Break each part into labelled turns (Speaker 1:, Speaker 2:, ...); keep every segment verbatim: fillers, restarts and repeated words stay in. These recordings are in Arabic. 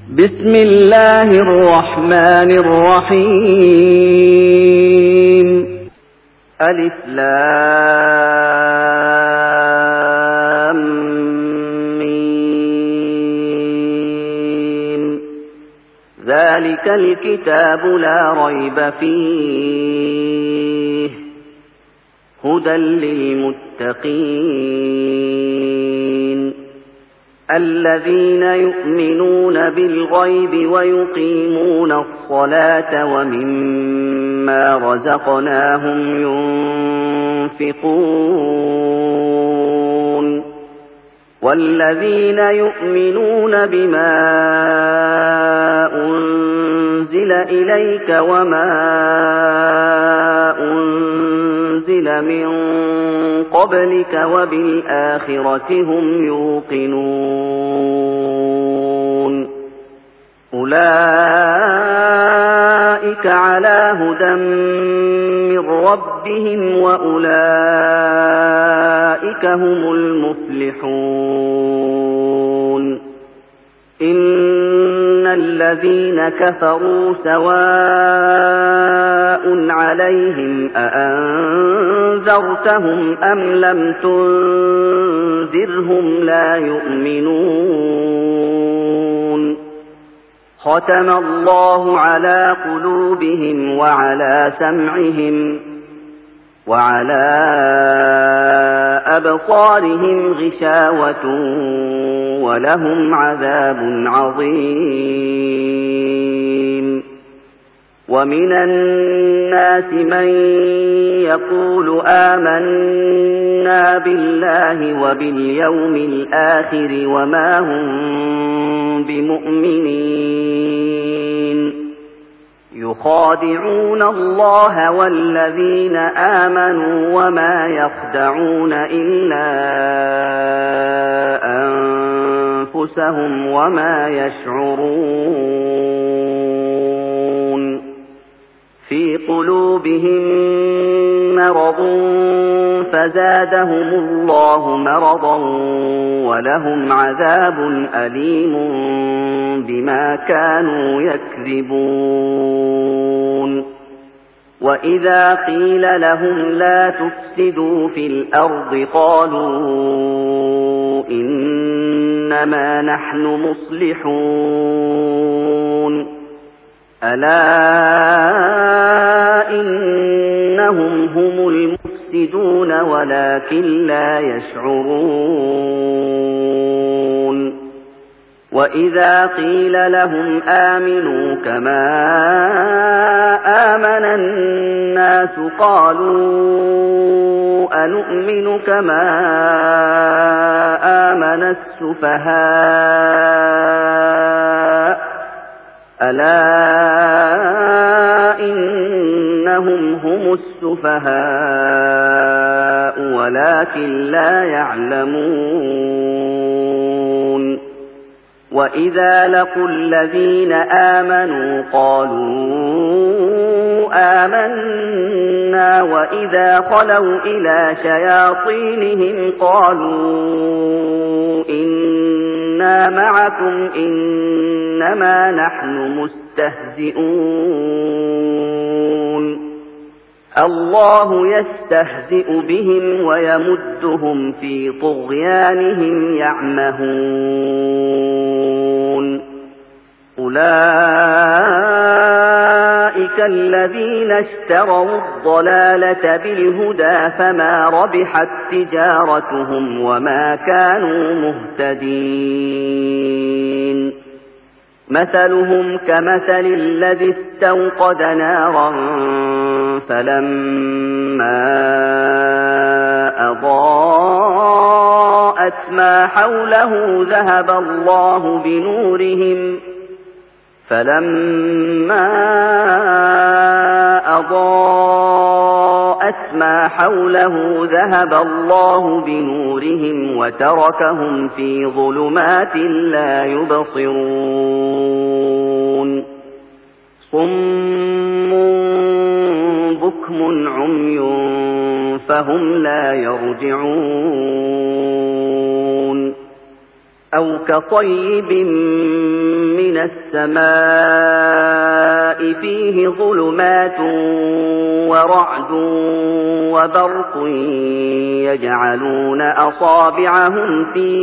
Speaker 1: بسم الله الرحمن الرحيم. ألف لام ميم. ذلك الكتاب لا ريب فيه هدى للمتقين الذين يؤمنون بالغيب ويقيمون الصلاة ومما رزقناهم ينفقون والذين يؤمنون بما أنزل إليك وما أنزل من قبلك وبالآخرة هم يوقنون أولئك على هدى من ربهم وأولئك هم المفلحون. إن الذين كفروا سواء عليهم أأنذرتهم أم لم تنذرهم لا يؤمنون. ختم الله على قلوبهم وعلى سمعهم وعلى أبصارهم غشاوة ولهم عذاب عظيم. ومن الناس من يقول آمنا بالله وباليوم الآخر وما هم بمؤمنين يخادعون الله والذين آمنوا وما يخدعون إلا أنفسهم وما يشعرون. في قلوبهم مرض فزادهم الله مرضا ولهم عذاب أليم بما كانوا يكذبون. وإذا قيل لهم لا تفسدوا في الأرض قالوا إنما نحن مصلحون. ألا إنهم هم المفسدون ولكن لا يشعرون. وإذا قيل لهم آمنوا كما آمن الناس قالوا أنؤمن كما آمن السفهاء. ألا إنهم هم السفهاء ولكن لا يعلمون. وإذا لقوا الذين آمنوا قالوا آمنا وإذا خلوا إلى شياطينهم قالوا إنا معكم إنما نحن مستهزئون. الله يستهزئ بهم ويمدهم في طغيانهم يعمهون. أولئك الذين اشتروا الضلالة بالهدى فما ربحت تجارتهم وما كانوا مهتدين. مثلهم كمثل الذي استوقد نارا فلما أضاءت ما حوله ذهب الله بنورهم فلما أضاءت ما حوله ذهب الله بنورهم وتركهم في ظلمات لا يبصرون. صم بكم عمي فهم لا يرجعون. أو كطيب من السماء فيه ظلمات ورعد وبرق يجعلون أصابعهم في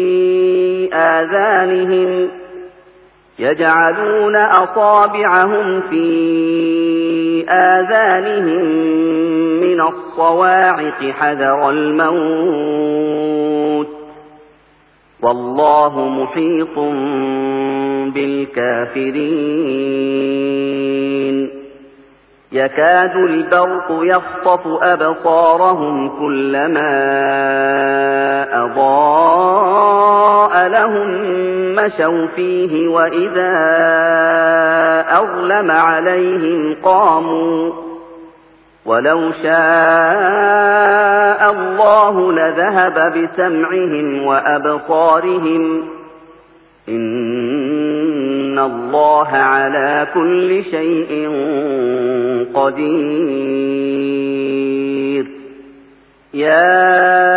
Speaker 1: آذانهم يجعلون أصابعهم في آذانهم من الصواعق حذر الموت والله محيط بالكافرين يكاد البرق يخطف أبصارهم كلما أضاء لهم مشوا فيه وإذا أظلم عليهم قاموا ولو شاء الله لذهب بسمعهم وأبصارهم إن الله على كل شيء قدير يا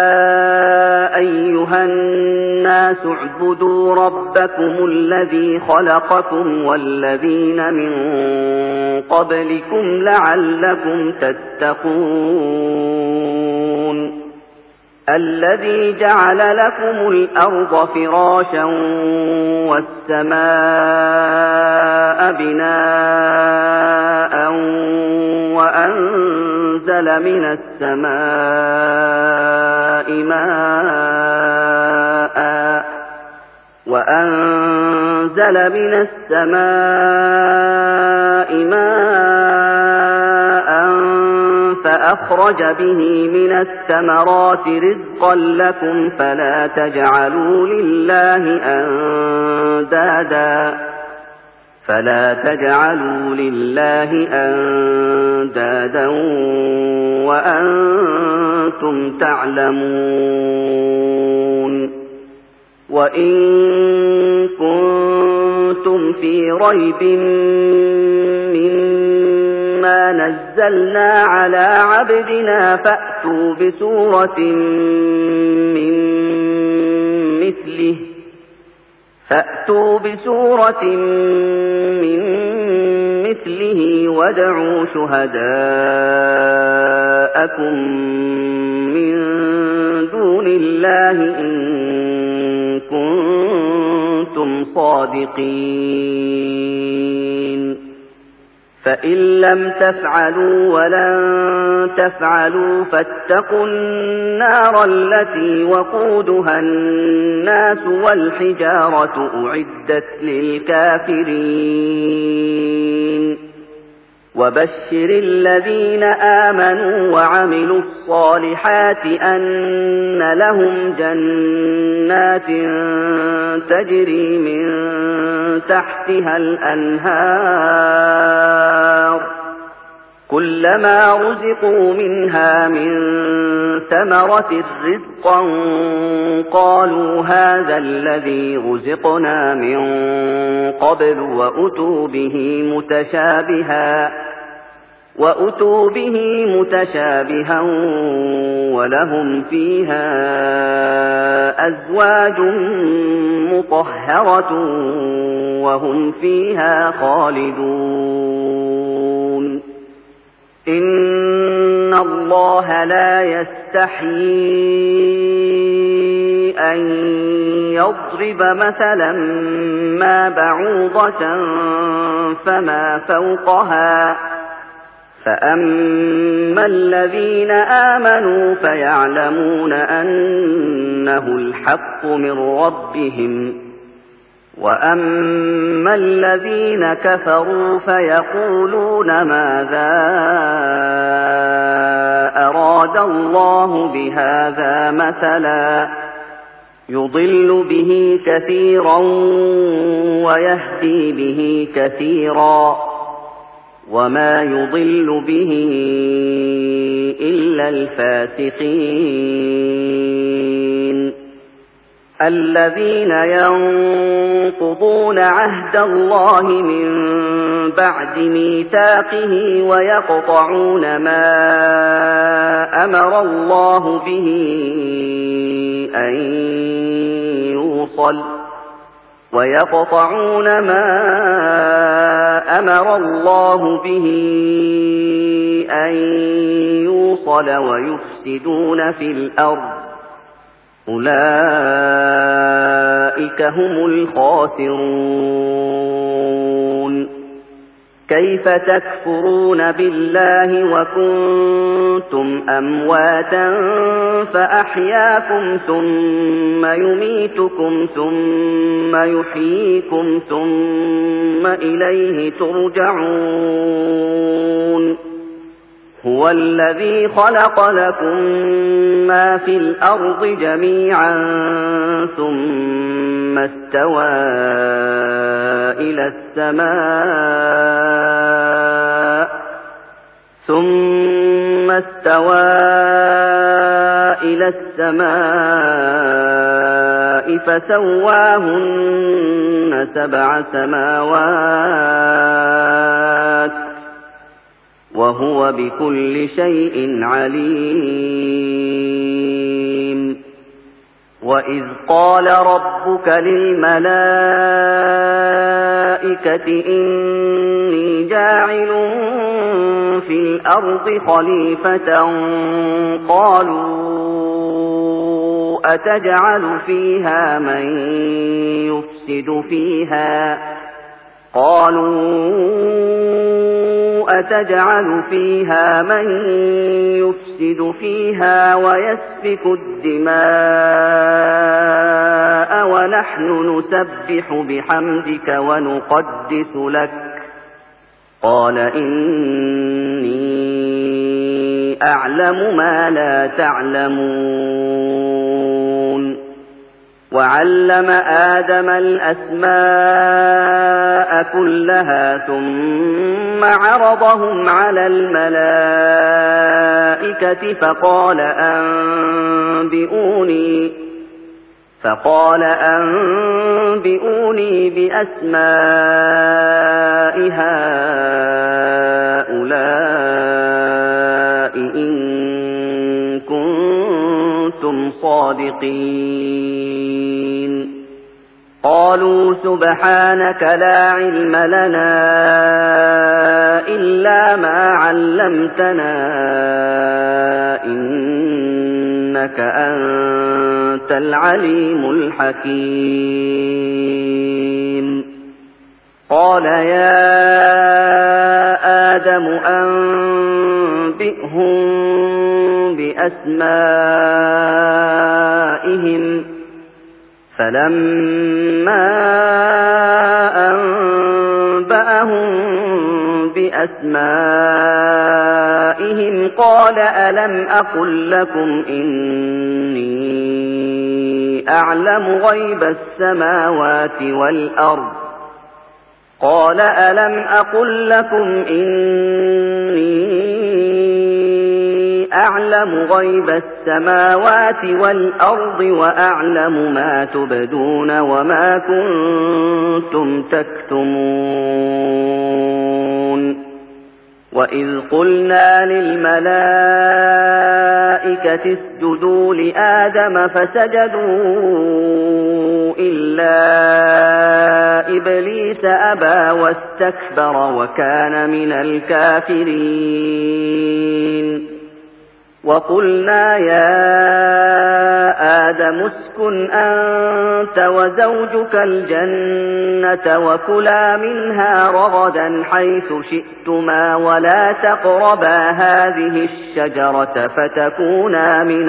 Speaker 1: أيها الناس اعبدوا ربكم الذي خلقكم والذين من قبلكم لعلكم تتقون الذي جعل لكم الأرض فراشا والسماء بناء وأنزل من السماء ماء وأنزل من السماء ماء فأخرج به من الثمرات رزقا لكم فلا تجعلوا لله أندادا فلا تجعلوا لله أندادا وأنتم تعلمون وإن كنتم في ريب مما نزلنا على عبدنا فأتوا بسورة من مثله فأتوا بسورة من مثله وادعوا شهداءكم من دون الله إن كنتم صادقين فإن لم تفعلوا ولن تفعلوا فاتقوا النار التي وقودها الناس والحجارة أعدت للكافرين وبشر الذين آمنوا وعملوا الصالحات أن لهم جنات تجري من تحتها الأنهار كلما رزقوا منها من ثمرة رزقا قالوا هذا الذي رزقنا من قبل وأتوا به متشابها وأتوا به متشابها ولهم فيها أزواج مطهرة وهم فيها خالدون إن الله لا يستحيي أن يضرب مثلا ما بعوضة فما فوقها فأما الذين آمنوا فيعلمون أنه الحق من ربهم وأما الذين كفروا فيقولون ماذا أراد الله بهذا مثلا يضل به كثيرا ويهدي به كثيرا وما يضل به إلا الفاسقين الذين ينقضون عهد الله من بعد ميثاقه ويقطعون ما أمر الله به أن يوصل ويقطعون ما أمر الله به أن يوصل ويفسدون في الأرض أولئك هم الخاسرون كيف تكفرون بالله وكنتم أمواتا فأحياكم ثم يميتكم ثم يحييكم ثم إليه ترجعون هو الذي خلق لكم ما في الأرض جميعا ثم استوى إلى السماء ثم استوى إلى السماء فسواهن سبع سماوات وهو بكل شيء عليم وإذ قال ربك للملائكة إني جاعل في الأرض خليفة قالوا أتجعل فيها من يفسد فيها قالوا أتجعل فيها من يفسد فيها ويسفك الدماء ونحن نسبح بحمدك ونقدس لك قال إني أعلم ما لا تعلمون وعلم آدم الأسماء كلها ثم عرضهم على الملائكة فقال أنبئوني فقال أنبئوني بأسماء هؤلاء إن كنتم صادقين قالوا سبحانك لا علم لنا إلا ما علمتنا إنك أنت العليم الحكيم قال يا آدم أنبئهم بأسمائهم فلما أنبأهم بأسمائهم قال ألم أقل لكم إني أعلم غيب السماوات والأرض قال ألم أقل لكم إني أعلم غيب السماوات والأرض وأعلم ما تبدون وما كنتم تكتمون وإذ قلنا للملائكة اسجدوا لآدم فسجدوا إلا إبليس أبى واستكبر وكان من الكافرين وقلنا يا آدم اسكن أنت وزوجك الجنة وكلا منها رغدا حيث شئتما ولا تقربا هذه الشجرة فتكونا من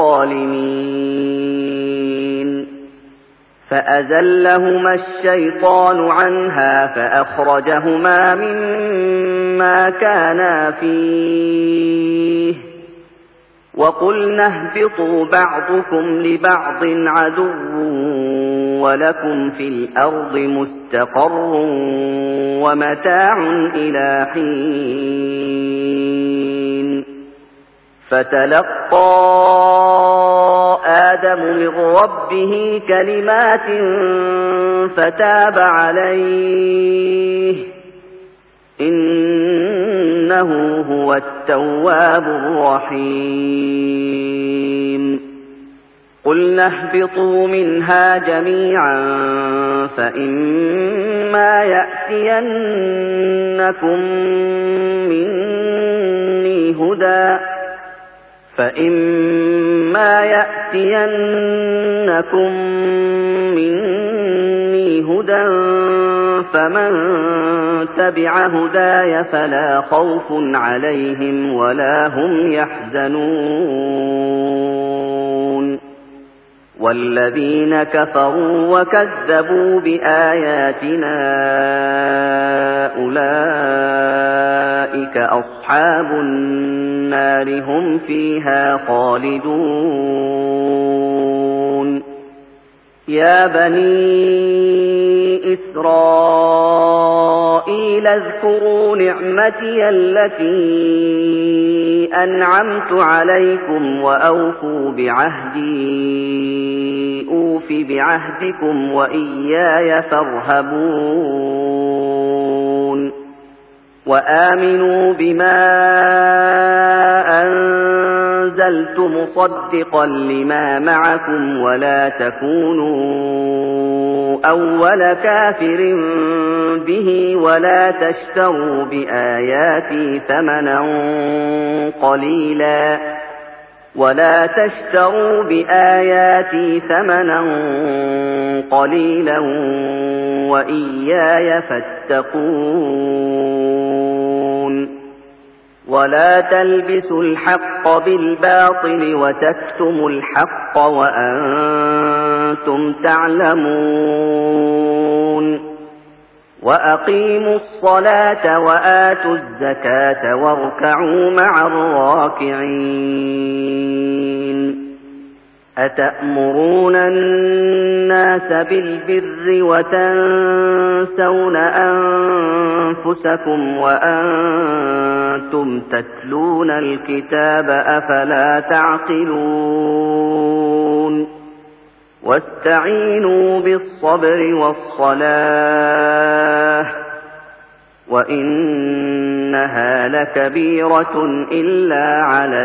Speaker 1: الظالمين فأزلهما الشيطان عنها فأخرجهما مما كانا فيه وقلنا اهبطوا بعضكم لبعض عدو ولكم في الأرض مستقر ومتاع إلى حين فتلقى آدم من ربه كلمات فتاب عليه إنه هو التواب الرحيم قُلْنَا اهْبِطُوا مِنْهَا جَمِيعًا فَإِمَّا يَأْتِيَنَّكُم مِّنِّي هُدًى فَإِمَّا يَأْتِيَنَّكُم مِّنِّي هُدًى فَمَن تَبِعَ هُدَايَ فَلَا خَوْفٌ عَلَيْهِمْ وَلَا هُمْ يَحْزَنُونَ وَالَّذِينَ كَفَرُوا وَكَذَّبُوا بِآيَاتِنَا أُولَئِكَ أَصْحَابُ النَّارِ هُمْ فِيهَا خَالِدُونَ يَا بَنِي إِسْرَائِيلَ اذْكُرُوا نِعْمَتِيَ الَّتِي أَنْعَمْتُ عَلَيْكُمْ وَأَوْفُوا بِعَهْدِي أُوفِ بِعَهْدِكُمْ وَإِيَّايَ فَارْهَبُونِ وَآمِنُوا بِمَا أَنزَلْتُ مُصَدِّقًا لِمَا مَعَكُمْ وَلَا تَكُونُوا أَوَّلَ كَافِرٍ بِهِ وَلَا تَشْتَرُوا بِآيَاتِي ثَمَنًا قَلِيلًا وَلَا تَشْتَرُوا بِآيَاتِي ثَمَنًا قَلِيلًا وَإِيَّايَ فَاتَّقُونِ وَلَا تَلْبِسُوا الْحَقَّ بِالْبَاطِلِ وَتَكْتُمُوا الْحَقَّ وَأَنتُمْ تَعْلَمُونَ وَأَقِيمُوا الصَّلَاةَ وَآتُوا الزَّكَاةَ وَارْكَعُوا مَعَ الرَّاكِعِينَ أَتَأْمُرُونَ النَّاسَ بِالْبِرِّ وَتَنسَوْنَ أَنفُسَكُمْ وَأَنتُمْ تَتْلُونَ الْكِتَابَ أَفَلَا تَعْقِلُونَ وَاسْتَعِينُوا بِالصَّبْرِ وَالصَّلَاةِ وَإِنَّهَا لَكَبِيرَةٌ إِلَّا عَلَى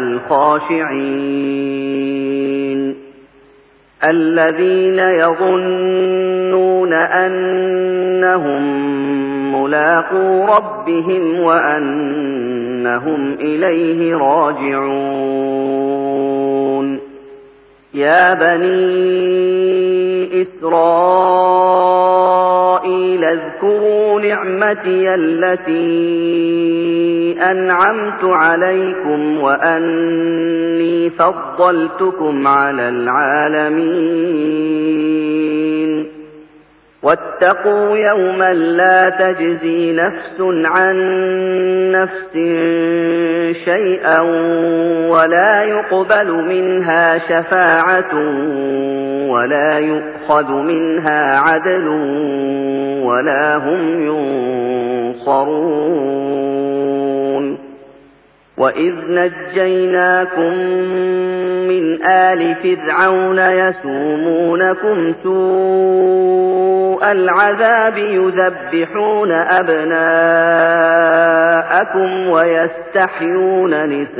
Speaker 1: الْخَاشِعِينَ الَّذِينَ يَظُنُّونَ أَنَّهُم مُّلَاقُو رَبِّهِمْ وَأَنَّهُمْ إِلَيْهِ رَاجِعُونَ يَا بَنِي إِسْرَائِيلَ اذْكُرُوا نِعْمَتِيَ الَّتِي أَنْعَمْتُ عَلَيْكُمْ وَأَنِّي فَضَّلْتُكُمْ عَلَى الْعَالَمِينَ وَاتَّقُوا يَوْمًا لَّا تَجْزِي نَفْسٌ عَن نَّفْسٍ شَيْئًا وَلَا يُقْبَلُ مِنْهَا شَفَاعَةٌ وَلَا يُؤْخَذُ مِنْهَا عَدْلٌ وَلَا هُمْ يُنصَرُونَ وَإِذْ نَجَّيْنَاكُم مِّنْ آلِ فِرْعَوْنَ يَسُومُونَكُمْ سُوءَ الْعَذَابِ يُذَبِّحُونَ أَبْنَاءَكُمْ وَيَسْتَحْيُونَ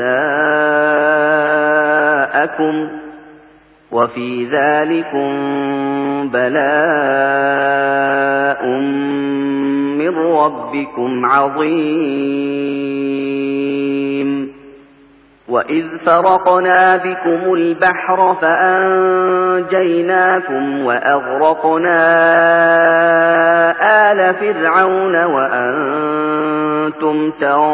Speaker 1: نِسَاءَكُمْ وَفِي ذَلِكُمْ بَلَاءٌ مِّن رَّبِّكُمْ عَظِيمٌ وَإِذْ فَرَقْنَا بِكُمُ الْبَحْرَ فَأَنجَيْنَاكُمْ وَأَغْرَقْنَا آلَ فِرْعَوْنَ وَأَنتُمْ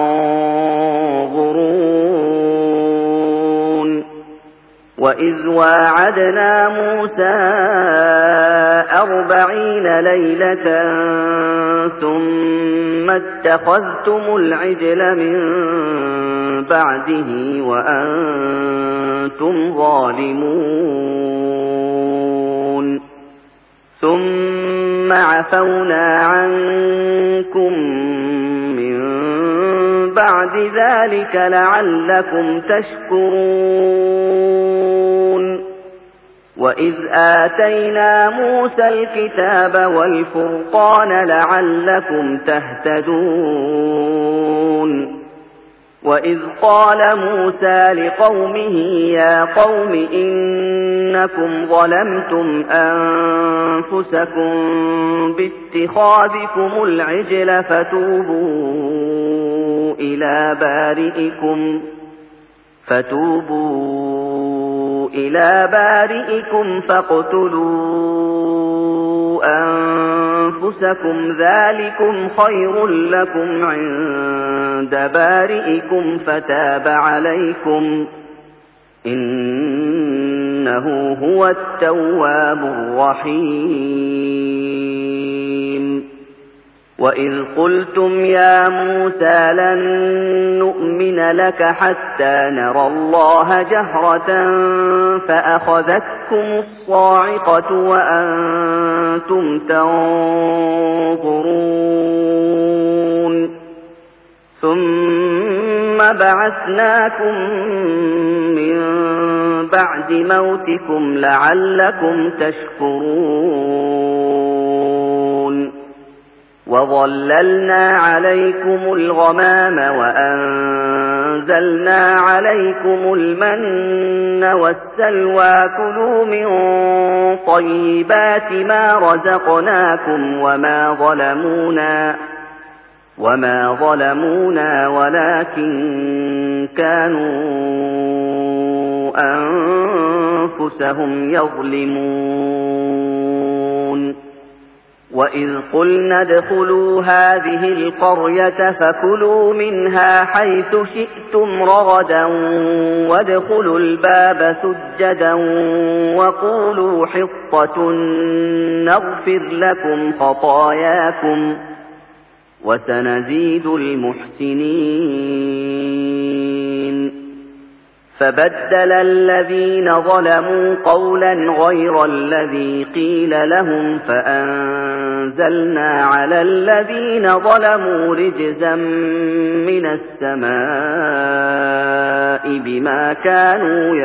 Speaker 1: تَنظُرُونَ وَإِذْ وَاعَدْنَا مُوسَىٰ أَرْبَعِينَ لَيْلَةً ثُمَّ اتَّخَذْتُمُ الْعِجْلَ مِن بَعْدِهِ وَأَنتُمْ ظَالِمُونَ ثُمَّ عَفَوْنَا عَنكُم مِّن بَعْدِ ذَلِكَ لَعَلَّكُمْ تَشْكُرُونَ وَإِذْ آتَيْنَا مُوسَى الْكِتَابَ وَالْفُرْقَانَ لَعَلَّكُمْ تَهْتَدُونَ وإذ قال موسى لقومه يا قوم إنكم ظلمتم أنفسكم باتخاذكم العجل فتوبوا إلى بارئكم فتوبوا إلى بارئكم فاقتلوا أنفسكم ذلكم خير لكم عند بارئكم فتاب عليكم إنه هو التواب الرحيم وإذ قلتم يا موسى لن نؤمن لك حتى نرى الله جهرة فأخذتكم الصاعقة وأنتم تنظرون ثم بعثناكم من بعد موتكم لعلكم تشكرون وظللنا عليكم الغمام وأنزلنا عليكم المن والسلوى كلوا من طيبات ما رزقناكم وما ظلمونا وما ظلمونا ولكن كانوا أنفسهم يظلمون وإذ قلنا ادخلوا هذه القرية فكلوا منها حيث شئتم رغدا وادخلوا الباب سجدا وقولوا حطة نغفر لكم خطاياكم وسنزيد المحسنين فبدل الذين ظلموا قولا غير الذي قيل لهم فأنزلنا على الذين ظلموا رجزا من السماء بما كانوا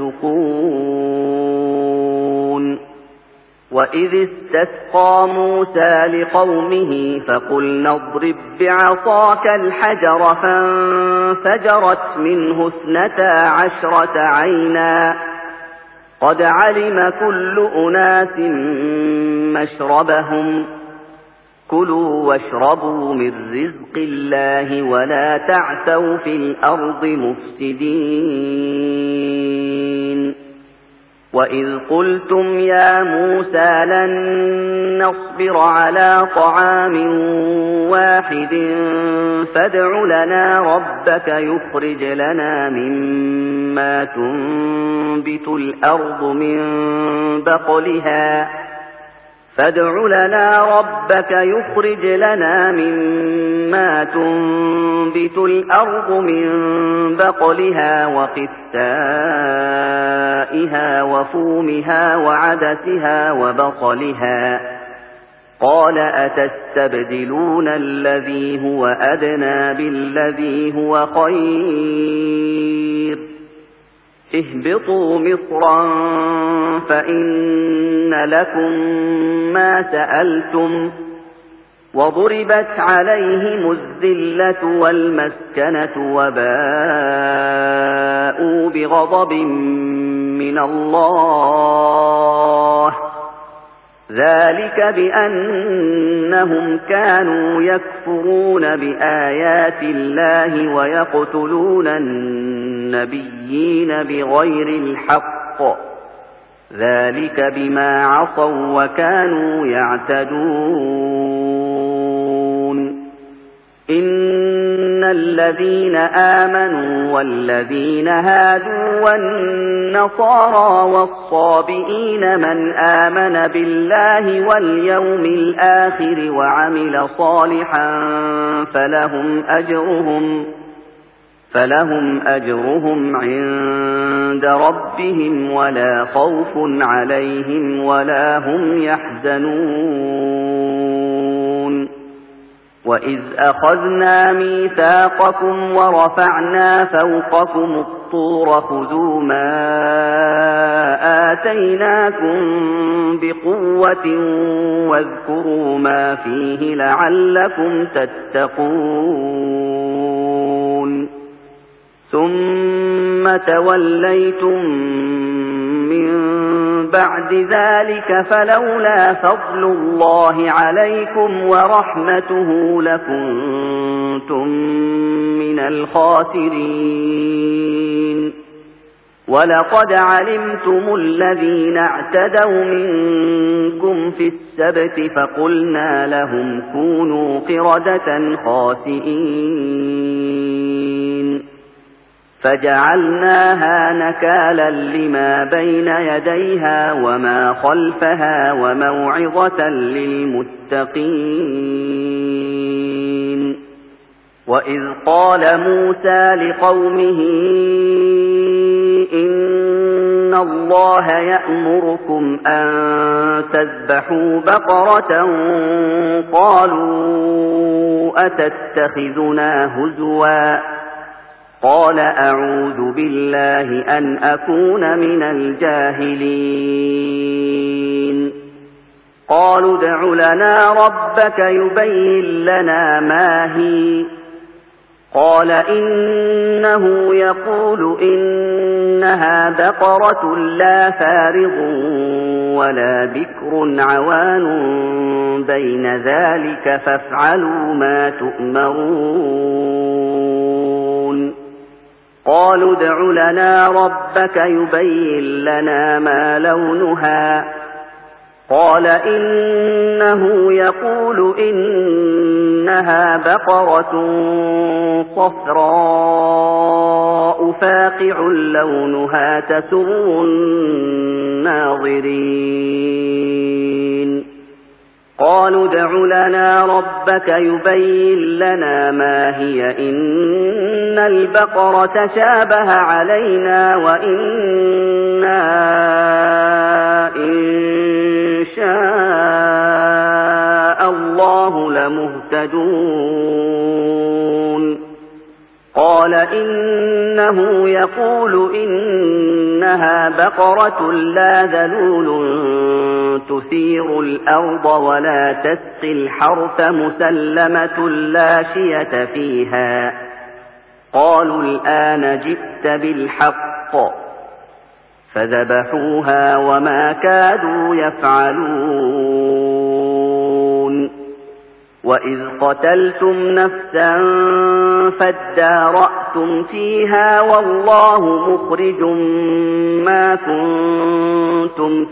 Speaker 1: يفسقون وإذ استسقى موسى لقومه فقلنا اضرب بعصاك الحجر فانفجرت منه اثنتا عشرة عينا قد علم كل أناس مشربهم كلوا واشربوا من رزق الله ولا تعثوا في الأرض مفسدين وإذ قلتم يا موسى لن نصبر على طعام واحد فادع لنا ربك يخرج لنا مما تنبت الأرض من بقلها فادع لنا ربك يخرج لنا مما تنبت الأرض من بقلها وقثائها وفومها وعدسها وبصلها قال أتستبدلون الذي هو أدنى بالذي هو خير اهبطوا مصرا فإن لكم ما سألتم وضربت عليهم الذلة والمسكنة وباءوا بغضب من الله ذلك بأنهم كانوا يكفرون بآيات الله ويقتلون النبيين بغير الحق ذلك بما عصوا وكانوا يعتدون إن الذين آمنوا والذين هادوا والنصارى والصابئين من آمن بالله واليوم الآخر وعمل صالحا فلهم أجرهم فلهم أجرهم عند ربهم ولا خوف عليهم ولا هم يحزنون وإذ أخذنا ميثاقكم ورفعنا فوقكم الطور خذوا ما آتيناكم بقوة واذكروا ما فيه لعلكم تتقون ثم توليتم من بعد ذلك فلولا فضل الله عليكم ورحمته لكنتم من الخاسرين ولقد علمتم الذين اعتدوا منكم في السبت فقلنا لهم كونوا قردة خاسئين فجعلناها نكالا لما بين يديها وما خلفها وموعظة للمتقين وإذ قال موسى لقومه إن الله يأمركم أن تذبحوا بقرة قالوا أتتخذنا هزوا قال أعوذ بالله أن أكون من الجاهلين قالوا ادع لنا ربك يبين لنا ما هي قال إنه يقول إنها بقرة لا فارض ولا بكر عوان بين ذلك فافعلوا ما تؤمرون قالوا ادع لنا ربك يبين لنا ما لونها قال إنه يقول إنها بقرة صفراء فاقع لونها تسر الناظرين قالوا ادع لنا ربك يبين لنا ما هي إن البقرة شابه علينا وإنا إن شاء الله لمهتدون قال إنه يقول إنها بقرة لا ذلول تثير الأرض ولا تسقي الحرث مسلمة لا شية فيها قالوا الآن جئت بالحق فذبحوها وما كادوا يفعلون وإذ قتلتم نفسا فادارأتم فيها والله مخرج ما كنتم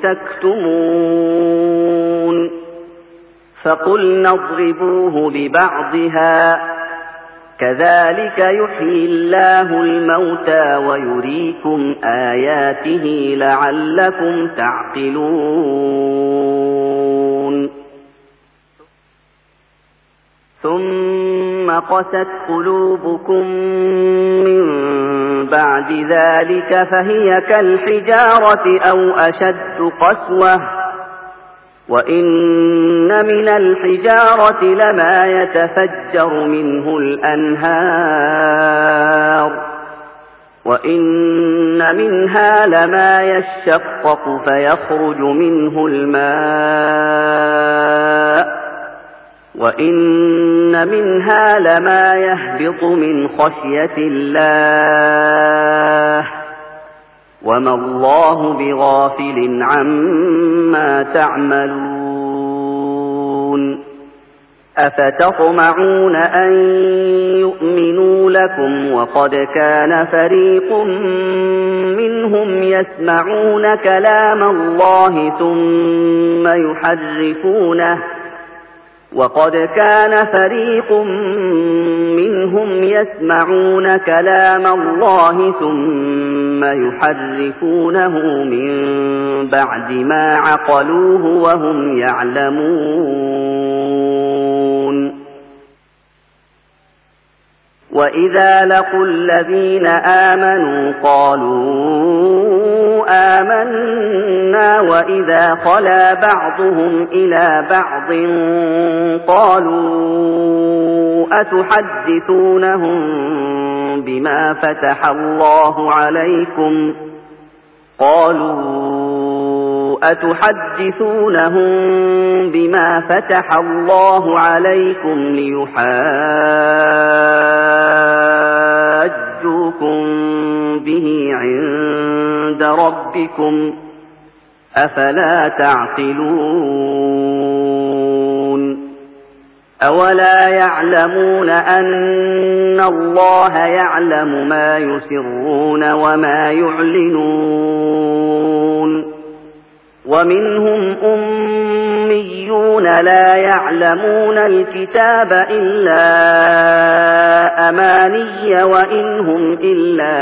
Speaker 1: تكتمون فقلنا اضربوه ببعضها كذلك يحيي الله الموتى ويريكم آياته لعلكم تعقلون ثم قست قلوبكم من بعد ذلك فهي كالحجارة أو أشد قسوة وإن من الحجارة لما يتفجر منه الأنهار وإن منها لما يشقق فيخرج منه الماء وإن منها لما يهبط من خشية الله وما الله بغافل عما تعملون أفتطمعون أن يؤمنوا لكم وقد كان فريق منهم يسمعون كلام الله ثم يحرفونه وقد كان فريق منهم يسمعون كلام الله ثم يحرفونه من بعد ما عقلوه وهم يعلمون وإذا لقوا الذين آمنوا قالوا آمنا وإذا خلا بعضهم إلى بعض قالوا أتحدثونهم بما فتح الله عليكم قالوا أتحدثونهم بما فتح الله عليكم ليحاجوكم به عند ربكم أفلا تعقلون أولا يعلمون أن الله يعلم ما يسرون وما يعلنون ومنهم أميون لا يعلمون الكتاب إلا أماني وإن هم إلا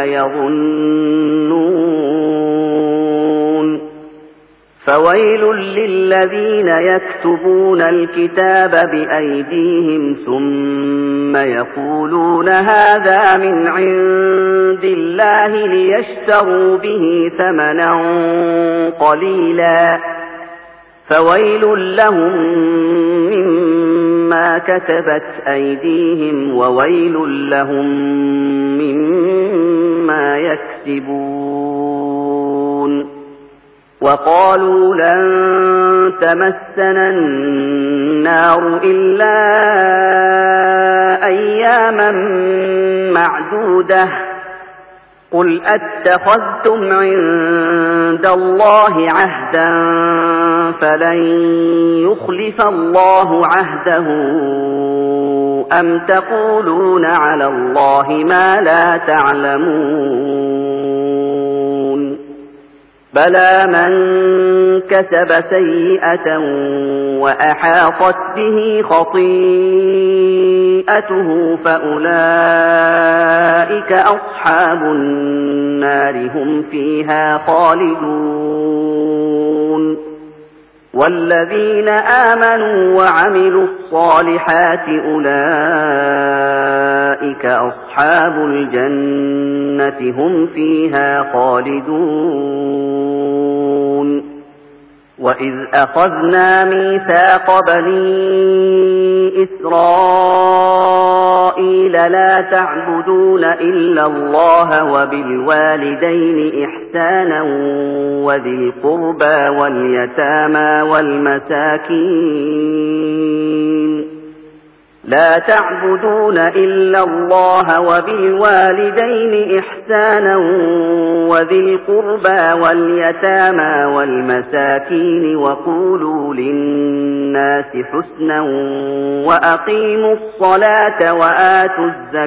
Speaker 1: يظنون فويل للذين يكتبون الكتاب بأيديهم ثم يقولون هذا من عند الله ليشتروا به ثمنا قليلا فويل لهم مما كتبت أيديهم وويل لهم مما يكسبون وقالوا لن تمسنا النار إلا أياما معدودة قل أتخذتم عند الله عهدا فلن يخلف الله عهده أم تقولون على الله ما لا تعلمون بلى من كسب سيئة وأحاطت به خطيئته فأولئك أصحاب النار هم فيها خالدون والذين آمنوا وعملوا الصالحات أولئك أصحاب الجنة هم فيها خالدون وإذ أخذنا ميثاق بني إسرائيل لا تعبدون إلا الله وبالوالدين إحسانا وذي القربى واليتامى والمساكين لا تعبدون إلا الله وبالوالدين إحسانا وذي القربى واليتامى والمساكين وقولوا للناس حسنا وأقيموا الصلاة وآتوا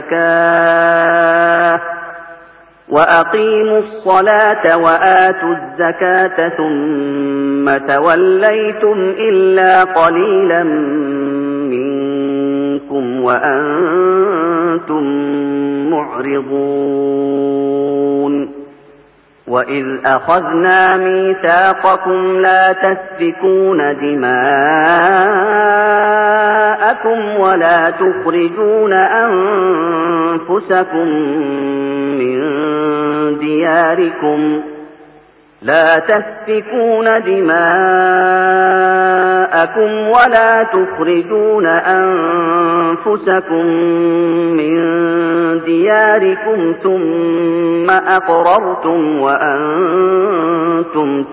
Speaker 1: الزكاة وأقيموا الصلاة وآتوا الزكاة ثم توليتم إلا قليلا منكم وأنتم معرضون وإذ أخذنا ميثاقكم لا تسفكون دماءكم ولا تخرجون أنفسكم من دياركم لا تسفكون دماءكم ولا تخرجون أنفسكم من دياركم ثم أقررتم وأنتم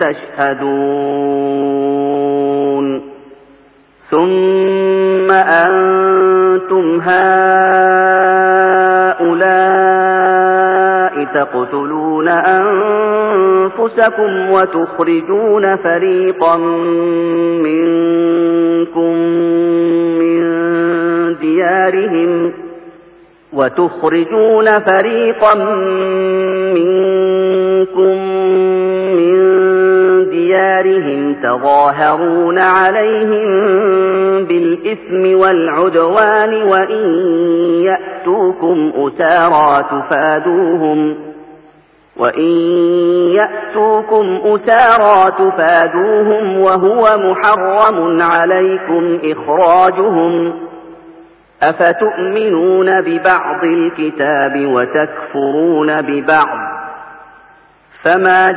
Speaker 1: تشهدون ثم أنتم هؤلاء تقتلون أنفسكم وتخرجون فريقا منكم من ديارهم وتخرجون فريقا منكم من ديارهم تظاهرون عليهم بالإثم والعدوان وإن يأتوكم أسارى تفادوهم وإن يأتوكم أسارى تفادوهم وهو محرم عليكم إخراجهم أفتؤمنون ببعض الكتاب وتكفرون ببعض فما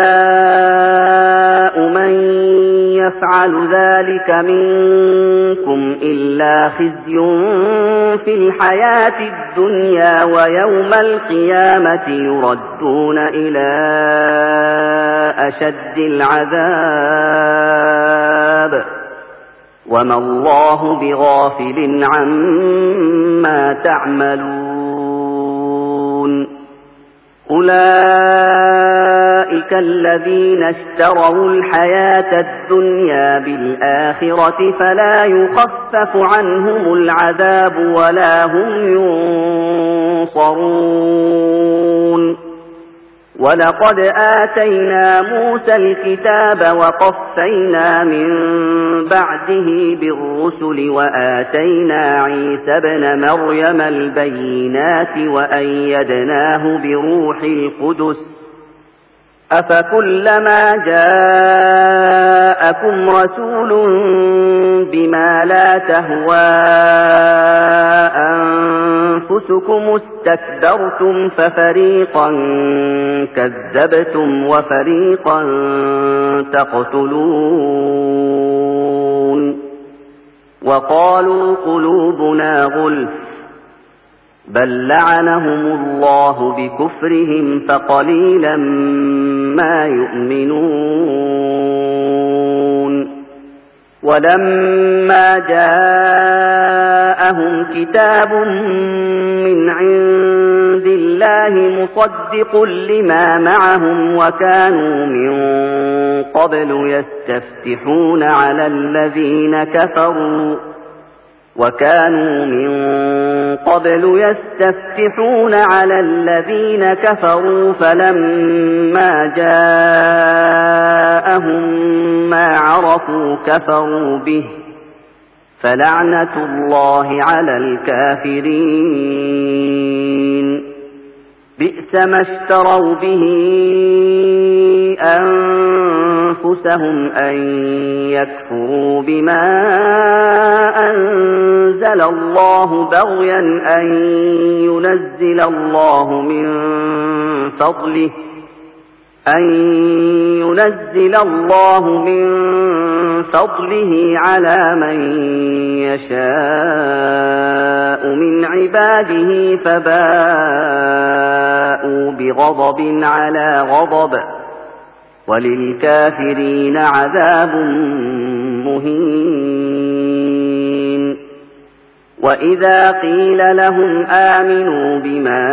Speaker 1: جزاء من يفعل ذلك منكم إلا خزي في الحياة الدنيا ويوم القيامة يردون إلى أشد العذاب وما الله بغافل عما تعملون أولئك الذين اشتروا الحياة الدنيا بالآخرة فلا يخفف عنهم العذاب ولا هم ينصرون ولقد آتينا موسى الكتاب وقفينا من بعده بالرسل وآتينا عيسى ابن مريم البينات وأيدناه بروح القدس أفكلما جاءكم رسول بما لا تهوى أنفسكم استكبرتم ففريقا كذبتم وفريقا تقتلون وقالوا قلوبنا غلف بل لعنهم الله بكفرهم فقليلا ما يؤمنون ولما جاءهم كتاب من عند الله مصدق لما معهم وكانوا من قبل يستفتحون على الذين كفروا وكانوا من قبل يستفتحون على الذين كفروا فلما جاءهم ما عرفوا كفروا به فلعنة الله على الكافرين بئس ما اشتروا به أنفسهم أن يكفروا بما أنزل الله بغيا أن ينزل الله من فضله أن ينزل الله من فضله على من يشاء من عباده فباءوا بغضب على غضب وللكافرين عذاب مهين وإذا قيل لهم آمنوا بما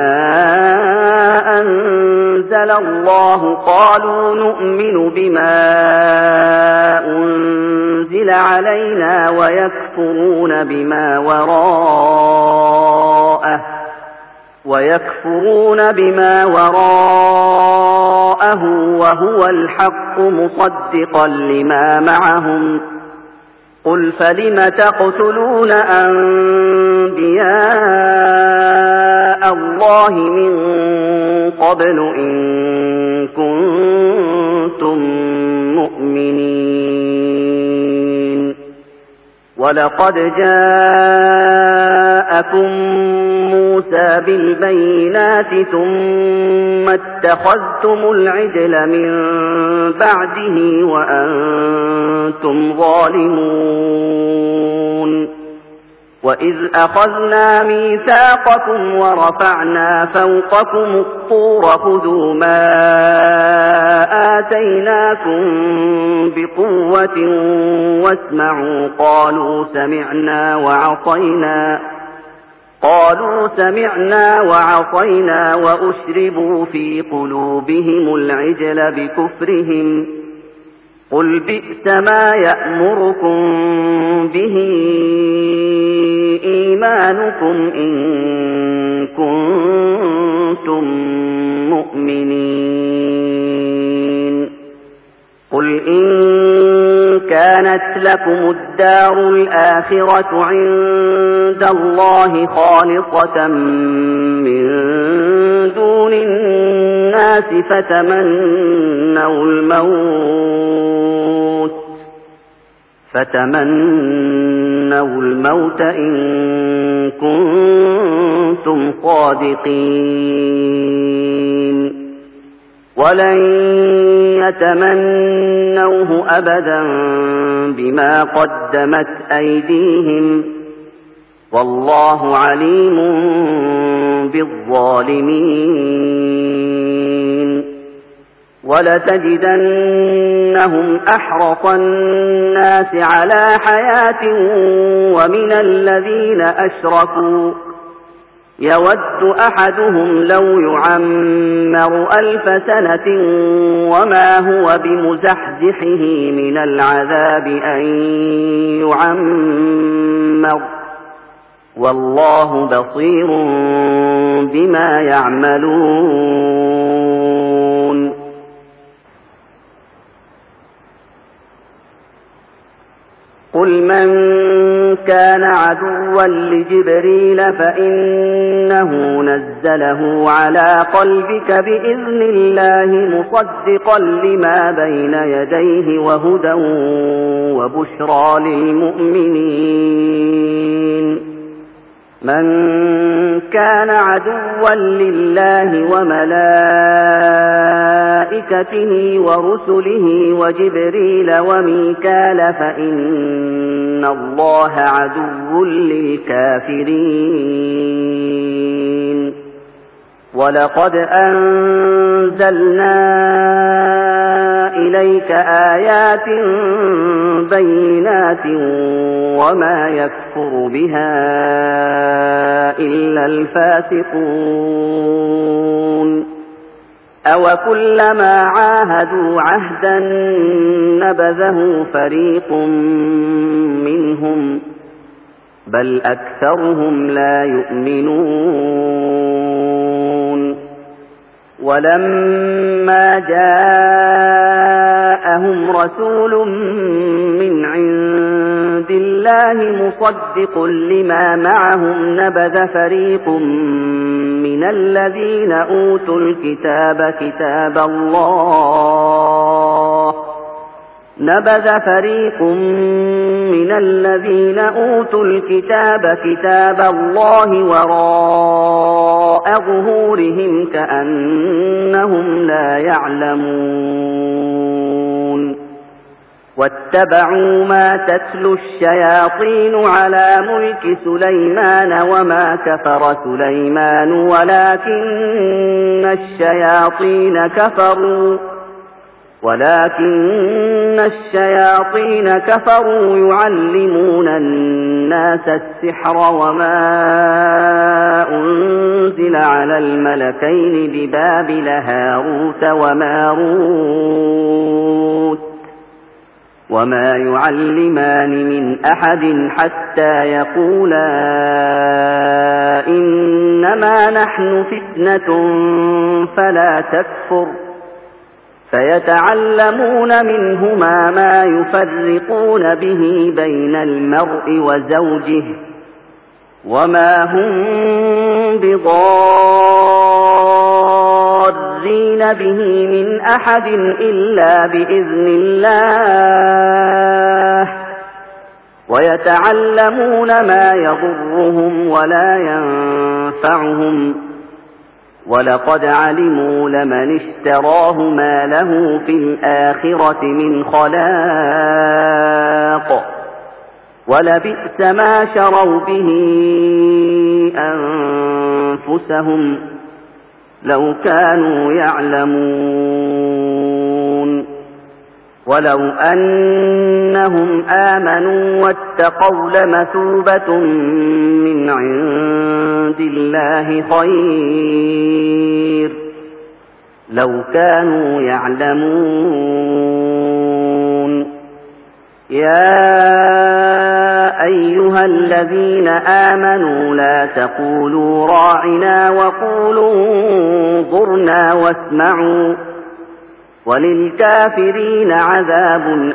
Speaker 1: أنزل الله قالوا نؤمن بما أنزل علينا ويكفرون بما وراءه ويكفرون بما وراءه وهو الحق مصدقا لما معهم قل فلم تقتلون أنبياء الله من قبل إن كنتم مؤمنين ولقد جاءكم موسى بالبينات ثم اتخذتم العجل من بعده وأنتم ظالمون وإذ أخذنا ميثاقكم ورفعنا فوقكم الطور خذوا ما آتيناكم بقوة واسمعوا قالوا سمعنا وعصينا قالوا سمعنا وعصينا وأشربوا في قلوبهم العجل بكفرهم قل بئس ما يأمركم به إيمانكم إن كنتم مؤمنين قل إن كانت لكم الدار الآخرة عند الله خالصة من دون الناس فتمنوا الموت فتمنوا الموت إن كنتم صادقين ولن يتمنوه أبدا بما قدمت أيديهم والله عليم بالظالمين ولتجدنهم أحرص الناس على حياة ومن الذين أشركوا يود أحدهم لو يعمر ألف سنة وما هو بمزحزحه من العذاب أن يعمر والله بصير بما يعملون قل من كان عدوا لجبريل فإنه نزله على قلبك بإذن الله مصدقا لما بين يديه وهدى وبشرى للمؤمنين من كان عدوا لله وملائكته ورسله وجبريل وميكال فإن الله عدو للكافرين ولقد أنزلنا إليك آيات بينات وما يكفر بها إلا الفاسقون أوكلما عاهدوا عهدا نبذه فريق منهم بل أكثرهم لا يؤمنون ولما جاءهم رسول من عند الله مصدق لما معهم نبذ فريق من الذين أوتوا الكتاب كتاب الله نبذ فريق من الذين أوتوا الكتاب كتاب الله وراء ظهورهم كأنهم لا يعلمون واتبعوا ما تتلو الشياطين على ملك سليمان وما كفر سليمان ولكن الشياطين كفروا ولكن الشياطين كفروا يعلمون الناس السحر وما أنزل على الملكين ببابل هاروت وماروت وما يعلمان من أحد حتى يقولا إنما نحن فتنة فلا تكفر فيتعلمون منهما ما يفرقون به بين المرء وزوجه وما هم بضارين به من أحد إلا بإذن الله ويتعلمون ما يضرهم ولا ينفعهم ولقد علموا لمن اشتراه ما له في الآخرة من خلاق ولبئس ما شروا به أنفسهم لو كانوا يعلمون ولو أنهم آمنوا واتقوا لمثوبة من عند الله خير لو كانوا يعلمون يا أيها الذين آمنوا لا تقولوا راعنا وقولوا انظرنا واسمعوا وللكافرين عذاب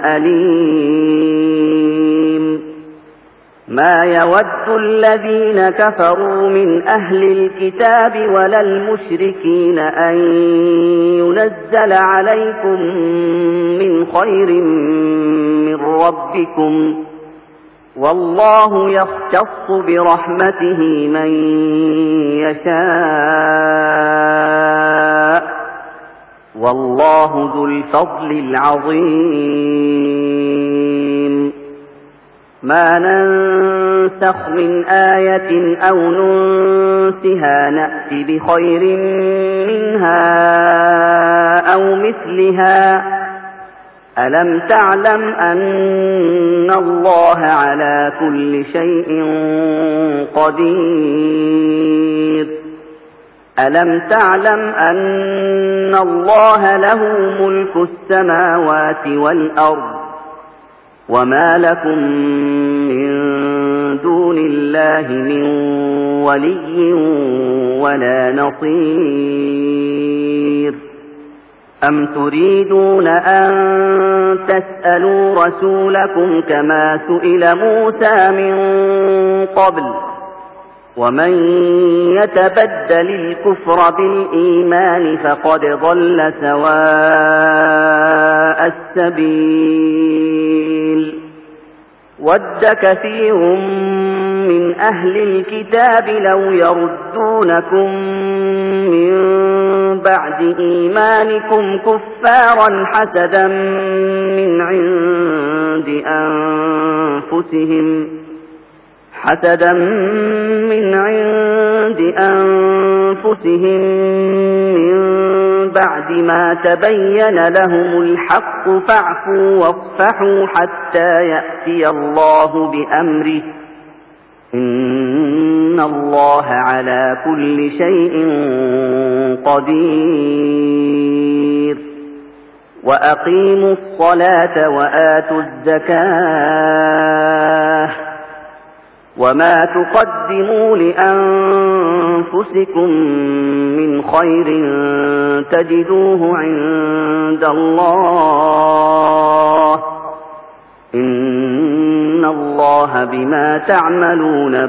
Speaker 1: أليم ما يود الذين كفروا من أهل الكتاب ولا المشركين أن ينزل عليكم من خير من ربكم والله يختص برحمته من يشاء والله ذو الفضل العظيم ما ننسخ من آية أو ننسها نأت بخير منها أو مثلها ألم تعلم أن الله على كل شيء قدير ألم تعلم أن الله له ملك السماوات والأرض وما لكم من دون الله من ولي ولا نصير أم تريدون أن تسألوا رسولكم كما سئل موسى من قبل ومن يتبدل الكفر بالإيمان فقد ضل سواء السبيل ود كثير من أهل الكتاب لو يردونكم من بعد إيمانكم كفارا حسدا من عند أنفسهم حسدا من عند أنفسهم من بعد ما تبين لهم الحق فاعفوا واصفحوا حتى يأتي الله بأمره إن الله على كل شيء قدير وأقيموا الصلاة وآتوا الزكاة وما تقدموا لأنفسكم من خير تجدوه عند الله إن الله بما تعملون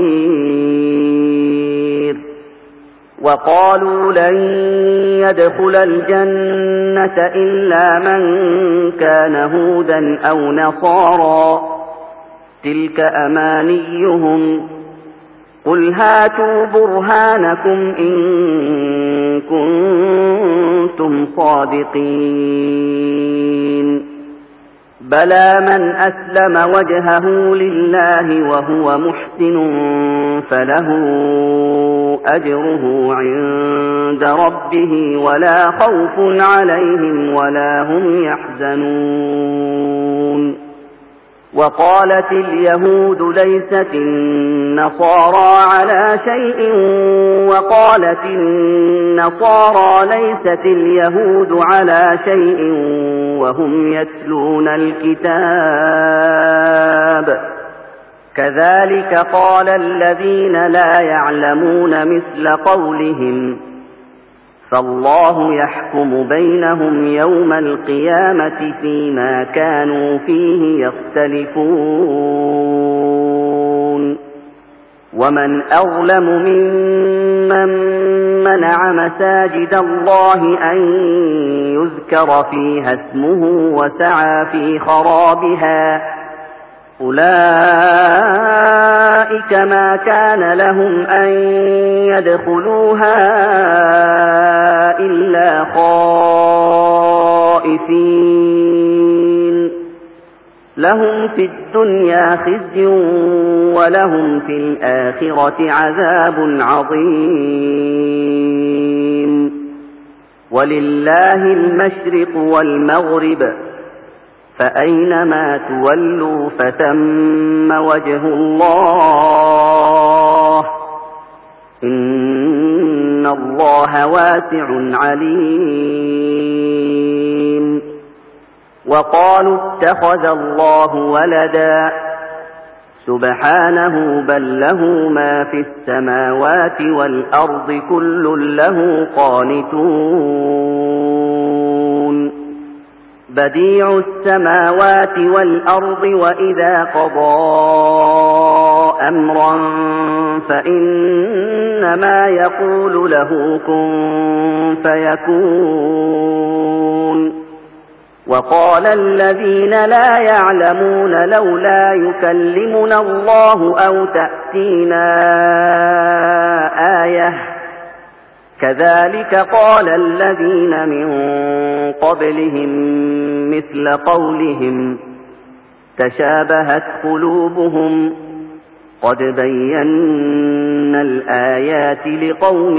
Speaker 1: بصير وقالوا لن يدخل الجنة إلا من كان هودا أو نصارى تلك أمانيهم قل هاتوا برهانكم إن كنتم صادقين بلى من أسلم وجهه لله وهو محسن فله أجره عند ربه ولا خوف عليهم ولا هم يحزنون وقالت اليهود ليست النصارى على شيء وقالت النصارى ليست اليهود على شيء وهم يتلون الكتاب كذلك قال الذين لا يعلمون مثل قولهم فالله يحكم بينهم يوم القيامة فيما كانوا فيه يختلفون ومن أظلم ممن منع مساجد الله أن يذكر فيها اسمه وسعى في خرابها أولئك ما كان لهم أن يدخلوها إلا خائفين لهم في الدنيا خزي ولهم في الآخرة عذاب عظيم ولله المشرق والمغرب فأينما تولوا فثم وجه الله إن الله واسع عليم وقالوا اتخذ الله ولدا سبحانه بل له ما في السماوات والأرض كل له قانتون بديع السماوات والأرض وإذا قضى أمرا فإنما يقول له كن فيكون وقال الذين لا يعلمون لولا يكلمنا الله أو تأتينا آية كذلك قال الذين من قبلهم مثل قولهم تشابهت قلوبهم قد بينا الآيات لقوم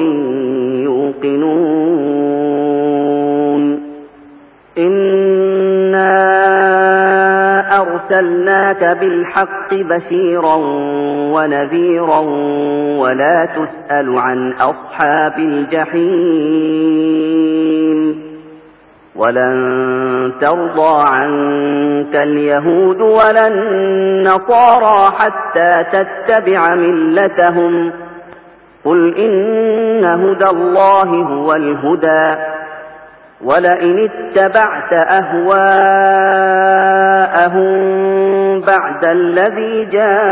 Speaker 1: يوقنون إنا أرسلناك بالحق بشيرا ونذيرا ولا تسأل عن أصحاب الجحيم ولن ترضى عنك اليهود ولا النصارى حتى تتبع ملتهم قل إن هدى الله هو الهدى ولئن اتبعت أهواءهم بعد الذي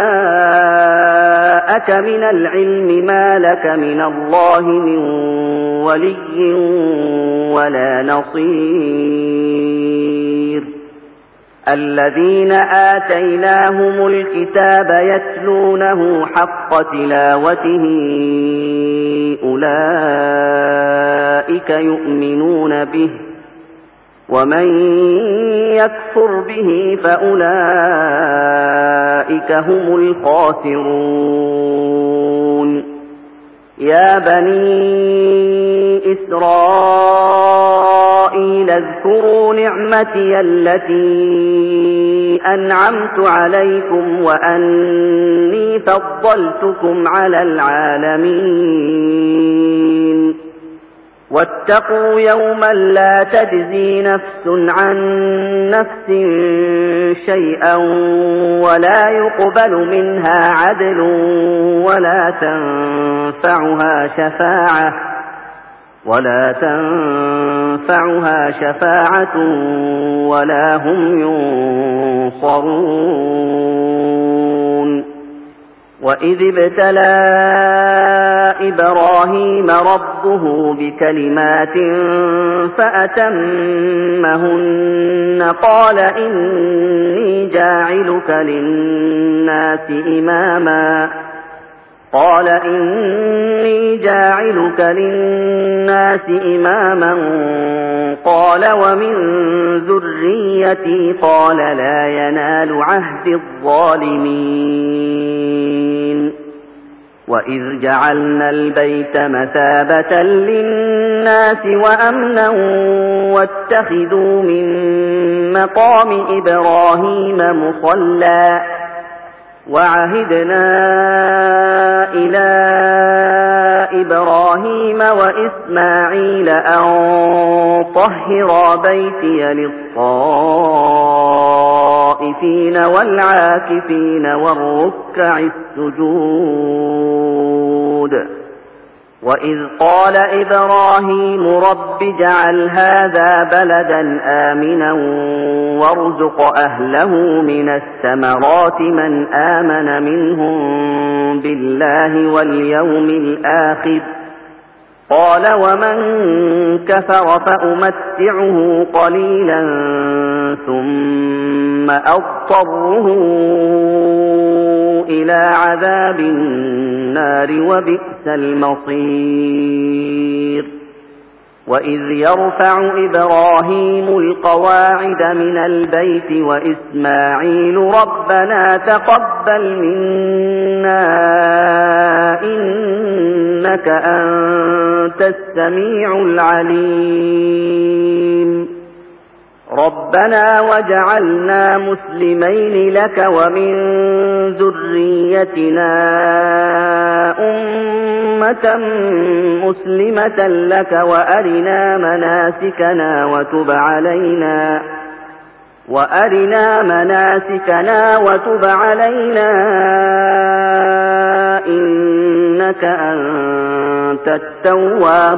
Speaker 1: جاءك من العلم ما لك من الله من ولي ولا نصير الذين آتيناهم الكتاب يتلونه حق تلاوته أولئك يؤمنون به ومن يكفر به فأولئك هم الخاسرون يا بني إسرائيل اذكروا نعمتي التي أنعمت عليكم وأني فضلتكم على العالمين واتقوا يوما لا تجزي نفس عن نفس شيئا ولا يقبل منها عدل ولا تنفعها شفاعة ولا تنفعها شفاعة ولا هم ينصرون وإذ ابتلى إبراهيم ربه بكلمات فأتمهن قال إني جاعلك للناس إماما قال إني جاعلك للناس إماما قال ومن ذريتي قال لا ينال عهد الظالمين وإذ جعلنا البيت مثابة للناس وأمنا واتخذوا من مقام إبراهيم مصلى وعهدنا إلى إبراهيم وإسماعيل أن طهرا بيتي للطائفين والعاكفين والركع السجود وإذ قال إبراهيم رب اجعل هذا بلدا آمنا وارزق أهله من الثمرات من آمن منهم بالله واليوم الآخر قال ومن كفر فأمتعه قليلا ثم أضطره إلى عذاب النار وبئس المصير وإذ يرفع إبراهيم القواعد من البيت وإسماعيل ربنا تقبل منا إنك أنت السميع العليم ربنا وجعلنا مسلمين لك ومن ذريتنا أمة مسلمة لك وأرنا مناسكنا وتب علينا وأرنا مناسكنا وتب علينا إنك أنت التواب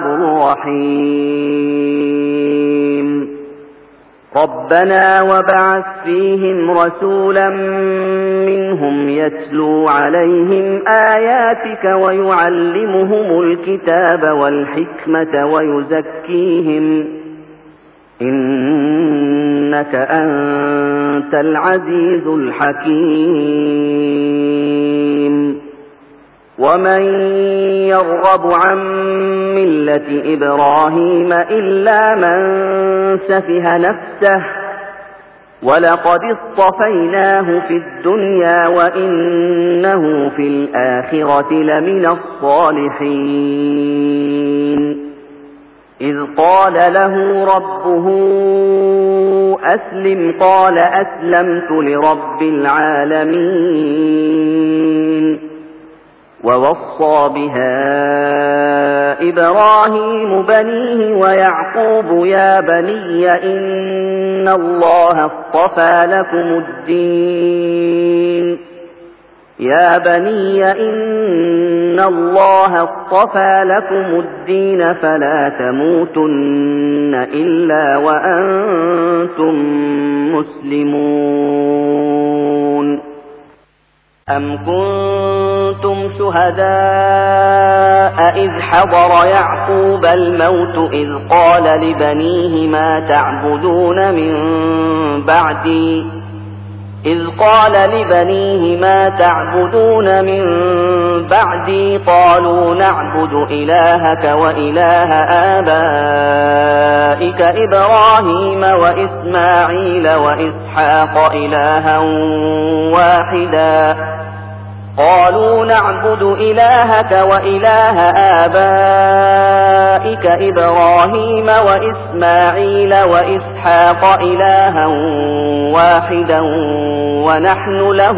Speaker 1: الرحيم ربنا وابعث فيهم رسولا منهم يتلو عليهم آياتك ويعلمهم الكتاب والحكمة ويزكيهم إنك أنت العزيز الحكيم ومن يرغب عن ملة إبراهيم إلا من سفه نفسه ولقد اصطفيناه في الدنيا وإنه في الآخرة لمن الصالحين إذ قال له ربه أسلم قال أسلمت لرب العالمين ووصى بها إبراهيم بنيه ويعقوب يا بني إن الله اصطفى لكم الدين يا بني إن الله اصطفى لكم الدين فلا تموتن إلا وأنتم مسلمون أم كنتم شهداء إذ حضر يعقوب الموت إذ قال لبنيه ما تعبدون من بعدي إذ قال لبنيه ما تعبدون من بعدي قالوا نعبد إلهك وإله آبائك إبراهيم وإسماعيل وإسحاق إلها واحدا قالوا نعبد إلهك وإله آبائك إبراهيم وإسماعيل وإسحاق إلها واحدا ونحن له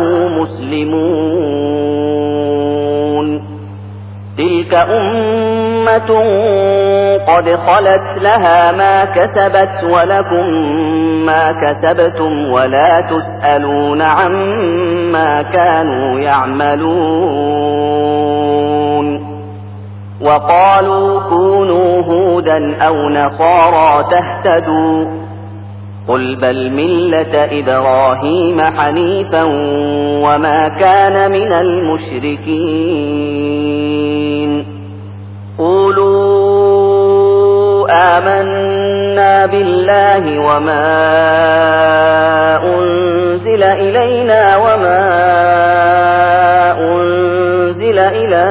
Speaker 1: مسلمون تلك أمة قد خلت لها ما كسبت ولكم ما كسبتم ولا تسألون عما كانوا يعملون وقالوا كونوا هودا أو نصارى تهتدوا قل بل ملة إبراهيم حنيفا وما كان من المشركين قولوا آمنا بالله وما أنزل إلينا وما أنزل إلى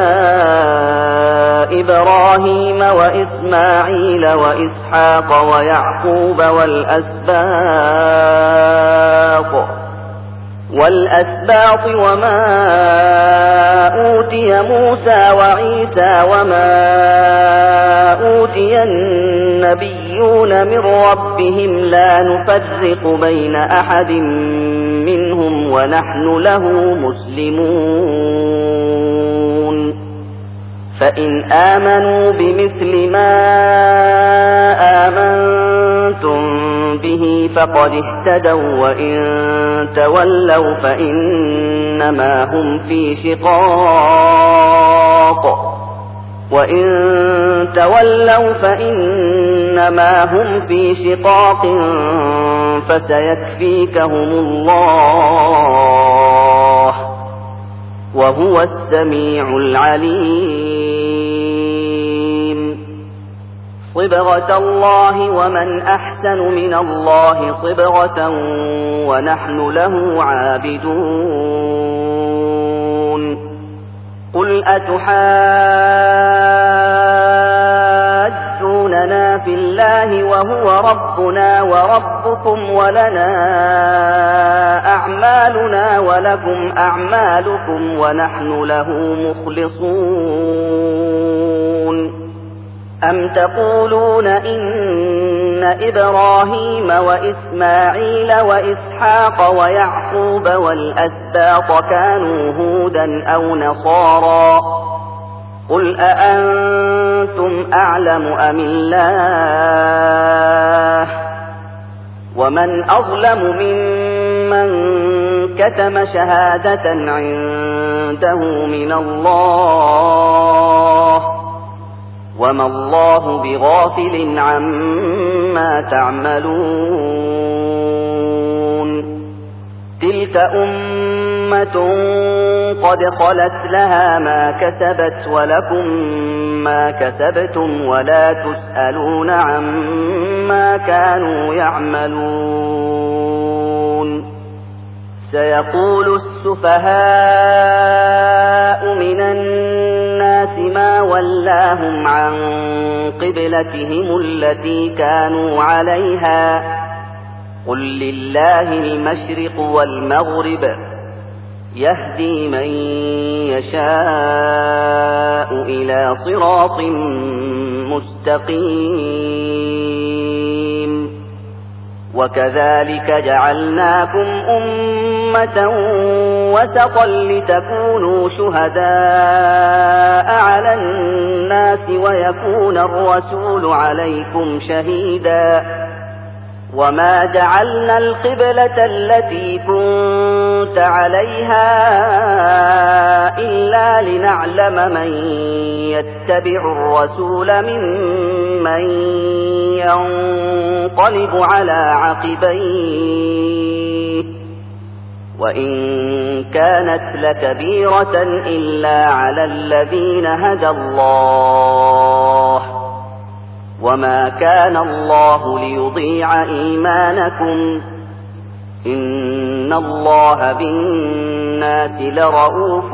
Speaker 1: إبراهيم وإسماعيل وإسحاق ويعقوب والأسباط والأسباط وما أوتي موسى وعيسى وما أوتي النبيون من ربهم لا نفرق بين أحد منهم ونحن له مسلمون فإن آمنوا بمثل ما آمنتم به فقد اهتدوا وإن تولوا فإنما هم في شقاق وإن تولوا فإنما هم في شقاق فسيكفيكهم الله وهو السميع العليم صبغة الله ومن أحسن من الله صبغة ونحن له عابدون قل أتحاجوننا في الله وهو ربنا وربكم ولنا أعمالنا ولكم أعمالكم ونحن له مخلصون أم تقولون إن إبراهيم وإسماعيل وإسحاق ويعقوب والأسباط كانوا هودا أو نصارى قل أأنتم أعلم أم الله ومن أظلم ممن كتم شهادة عنده من الله وما الله بغافل عما تعملون تلك أمة قد خلت لها ما كسبت ولكم ما كسبتم ولا تسألون عما كانوا يعملون سيقول السفهاء من الناس ما ولاهم عن قبلتهم التي كانوا عليها قل لله المشرق والمغرب يهدي من يشاء إلى صراط مستقيم. وكذلك جعلناكم أمة وسطا لتكونوا شهداء على الناس ويكون الرسول عليكم شهيدا. وما جعلنا القبلة التي كنت عليها إلا لنعلم من يتبع الرسول ممن ينقلب على عقبيه، وإن كانت لكبيرة إلا على الذين هدى الله، وما كان الله ليضيع إيمانكم، إن الله بالناس لرءوف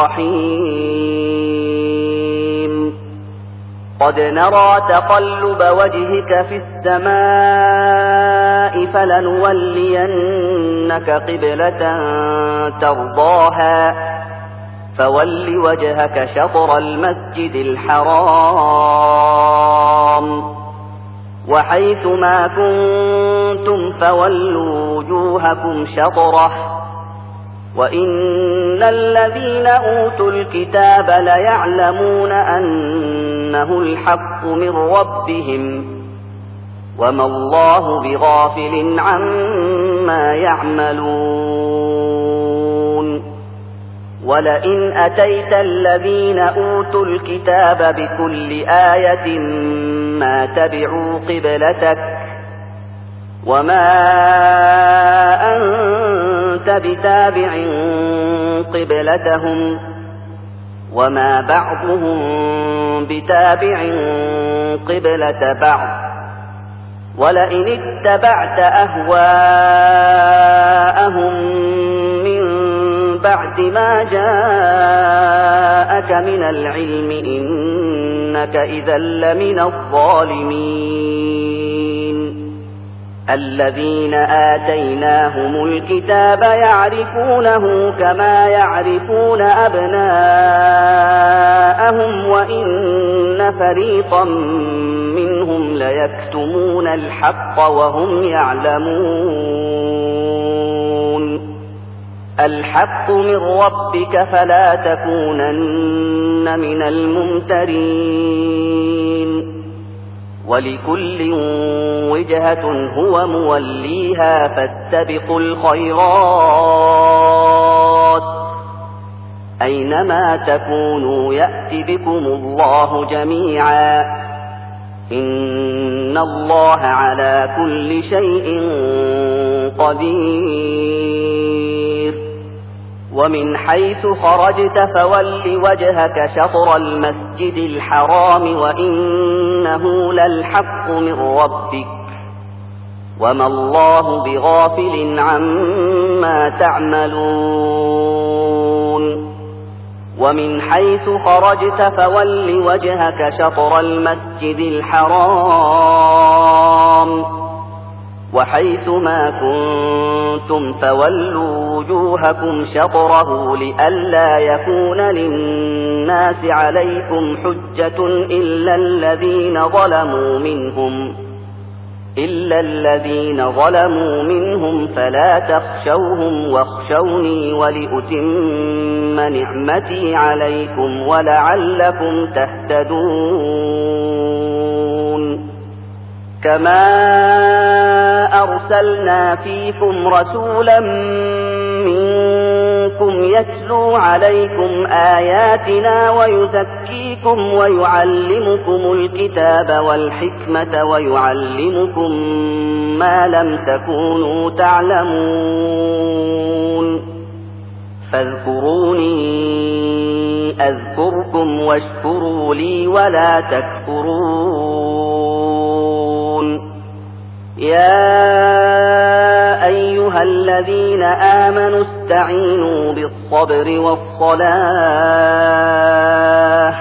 Speaker 1: رحيم. قد نرى تقلب وجهك في السماء فلنولينك قبلة ترضاها، فول وجهك شطر المسجد الحرام، وحيث ما كنتم فولوا وجوهكم شطره، وإن الذين أوتوا الكتاب ليعلمون أنه الحق من ربهم، وما الله بغافل عما يعملون. ولئن أتيت الذين أوتوا الكتاب بكل آية ما تبعوا قبلتك، وما أنت بتابع قبلتهم، وما بعضهم بتابع قبلة بعض. ولئن اتبعت أهواءهم من بعد ما جاءك من العلم إنك إذا لمن الظالمين. الذين آتيناهم الكتاب يعرفونه كما يعرفون أبناءهم، وإن فريقا منهم ليكتمون الحق وهم يعلمون. الحق من ربك فلا تكونن من الممترين. ولكل وجهة هو موليها فاستبقوا الخيرات، أينما تكونوا يأت بكم الله جميعا، إن الله على كل شيء قدير. ومن حيث خرجت فول وجهك شطر المسجد الحرام وإنه للحق من ربك، وما الله بغافل عما تعملون. ومن حيث خرجت فول وجهك شطر المسجد الحرام، وحيث ما كنتم فولوا وجوهكم شطره لئلا يكون للناس عليكم حجة إلا الذين ظلموا منهم إلا الذين ظلموا منهم فلا تخشوهم واخشوني ولأتم نعمتي عليكم ولعلكم تهتدون. كما أرسلنا فيكم رسولا منكم يتلو عليكم آياتنا ويزكيكم ويعلمكم الكتاب والحكمة ويعلمكم ما لم تكونوا تعلمون، فاذكروني أذكركم واشكروا لي ولا تكفرون. يا أيها الذين آمنوا استعينوا بالصبر والصلاة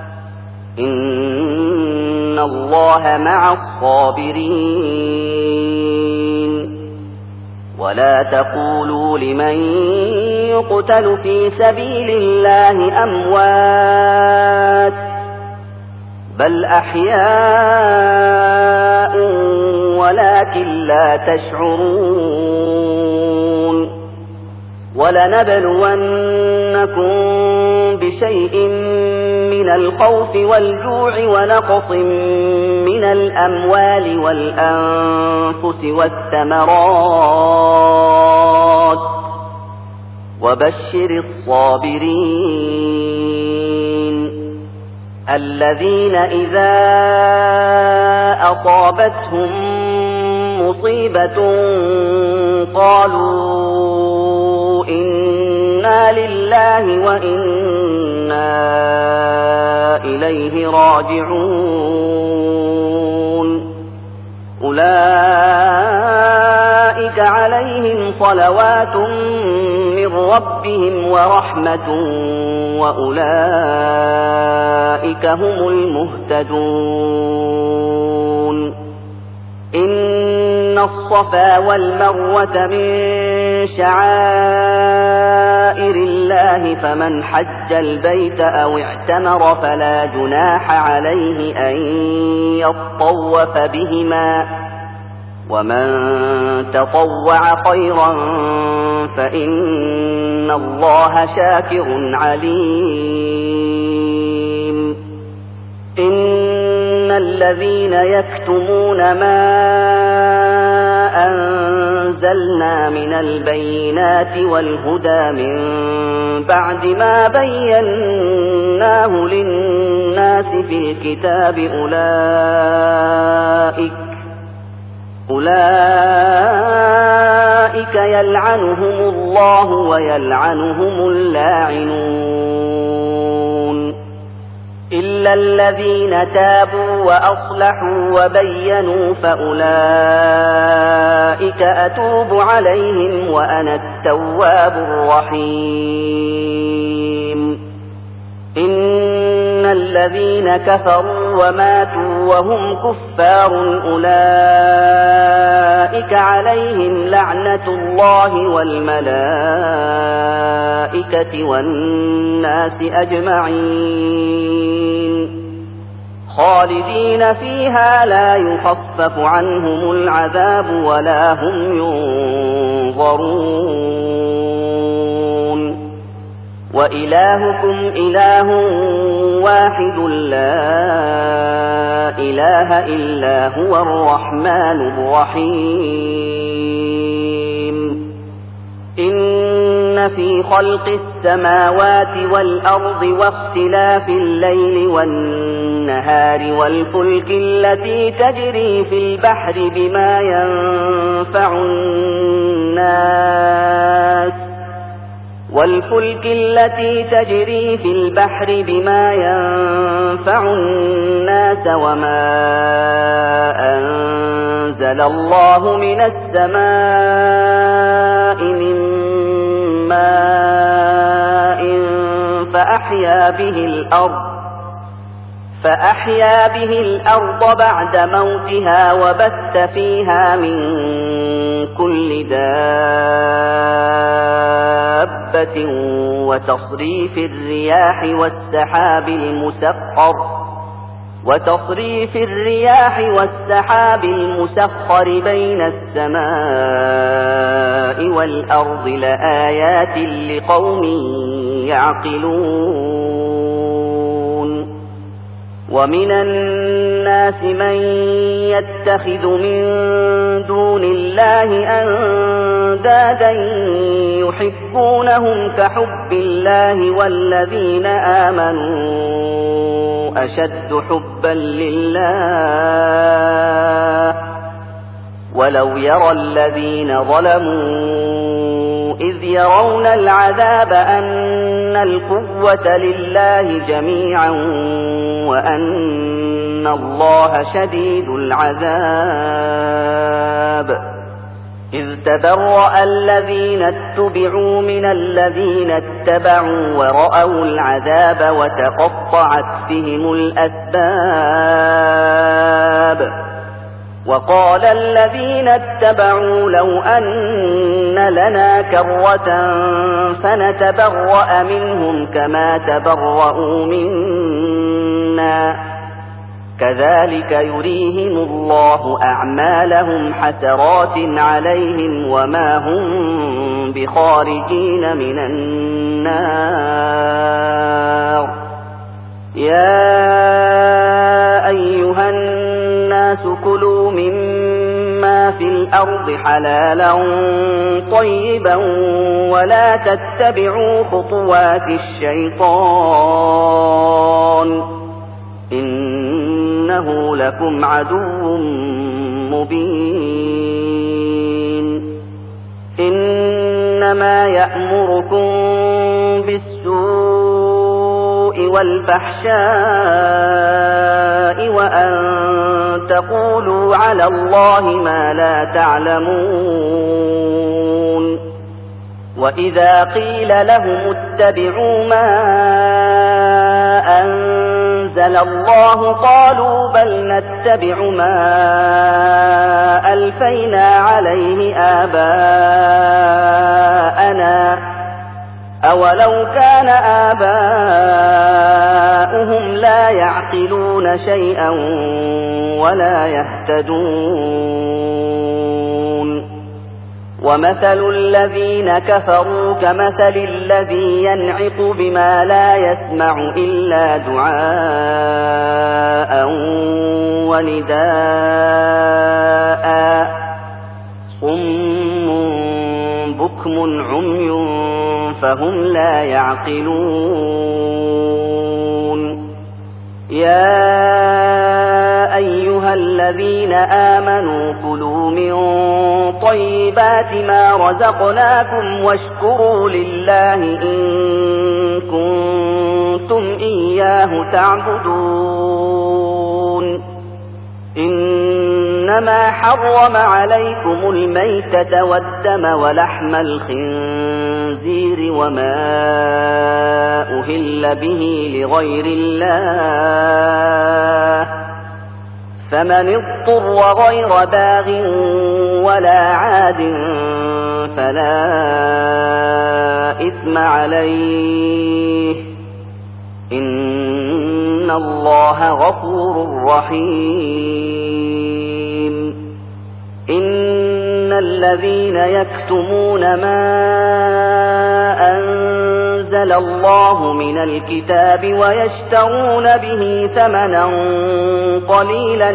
Speaker 1: إن الله مع الصابرين. ولا تقولوا لمن يقتل في سبيل الله أموات، بل أحياء ولكن لا تشعرون ولنبلونكم بشيء من الخوف والجوع ونقص من الأموال والأنفس والثمرات وبشر الصابرين الذين إذا أصابتهم مصيبة قالوا إنا لله وإنا إليه راجعون أولئك عليهم صلوات من ربهم ورحمة وأولئك هم المهتدون إن الصفا والمروة من شعائر الله فمن حج البيت أو اعتمر فلا جناح عليه أن يطوف بهما ومن تطوع خيرا فإن الله شاكر عليم إن الذين يكتمون ما أنزلنا من البينات والهدى من بعد ما بيناه للناس في الكتاب أولئك أولئك يلعنهم الله ويلعنهم اللاعنون إلا الذين تابوا وأصلحوا وبينوا فأولئك أتوب عليهم وأنا التواب الرحيم إن الذين كفروا وماتوا وهم كفار أولئك عليهم لعنة الله والملائكة والناس أجمعين خالدين فيها لا يخفف عنهم العذاب ولا هم ينظرون وإلهكم إله واحد لا إله إلا هو الرحمن الرحيم إن في خلق السماوات والأرض واختلاف الليل والنهار والفلك التي تجري في البحر بما ينفع الناس والفلك التي تجري في البحر بما ينفع الناس وما أنزل الله من السماء من ماء فأحيا به الأرض فأحيا به الأرض بعد موتها وبث فيها من كل دابة وتصريف الرياح والسحاب المسخر وتصريف الرياح والسحاب المسخر بين السماء والأرض لآيات لقوم يعقلون ومن الناس من يتخذ من دون الله أندادا يحبونهم كحب الله والذين آمنوا أشد حبا لله ولو يرى الذين ظلموا إذ يرون العذاب أن القوة لله جميعا وأن الله شديد العذاب إذ تبرأ الذين اتبعوا من الذين اتبعوا ورأوا العذاب وتقطعت بهم الأسباب وقال الذين اتبعوا لو أن لنا كرة فنتبرأ منهم كما تبرأوا منا كذلك يريهم الله أعمالهم حسرات عليهم وما هم بخارجين من النار. يا أيها الناس كلوا مما في الأرض حلالا طيبا ولا تتبعوا خطوات الشيطان إنه لكم عدو مبين. إنما يأمركم بالسوء والفحشاء وأن تقولوا على الله ما لا تعلمون. وإذا قيل لهم اتبعوا ما أنزل الله قالوا بل نتبع ما ألفينا عليه آباءنا أولو كان آباؤهم لا يعقلون شيئا ولا يهتدون. ومثل الذين كفروا كمثل الذي ينعق بما لا يسمع إلا دعاء ونداء صم بكم عمي فهم لا يعقلون. يا أيها الذين آمنوا كلوا من طيبات ما رزقناكم واشكروا لله إن كنتم إياه تعبدون. إنما حرم عليكم الميتة والدم ولحم الخنزير وما أهل به لغير الله فمن اضطر غير باغ ولا عاد فلا إثم عليه إن الله غفور رحيم. إن الذين يكتمون ما أنزل الله من الكتاب ويشترون به ثمنا قليلا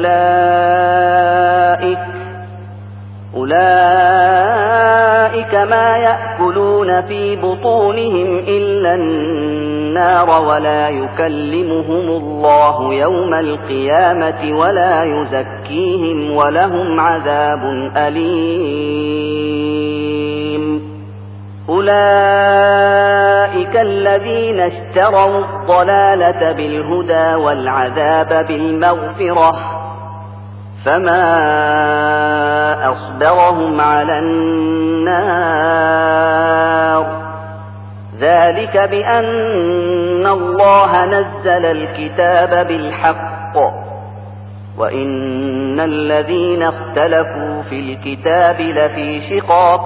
Speaker 1: أولئك أولئك ما يأكلون في بطونهم إلا النار ولا يكلمهم الله يوم القيامة ولا يزكيهم ولهم عذاب أليم. أولئك الذين اشتروا الضلالة بالهدى والعذاب بالمغفرة فما أصبرهم على النار. ذلك بأن الله نزل الكتاب بالحق وإن الذين اختلفوا في الكتاب لفي شقاق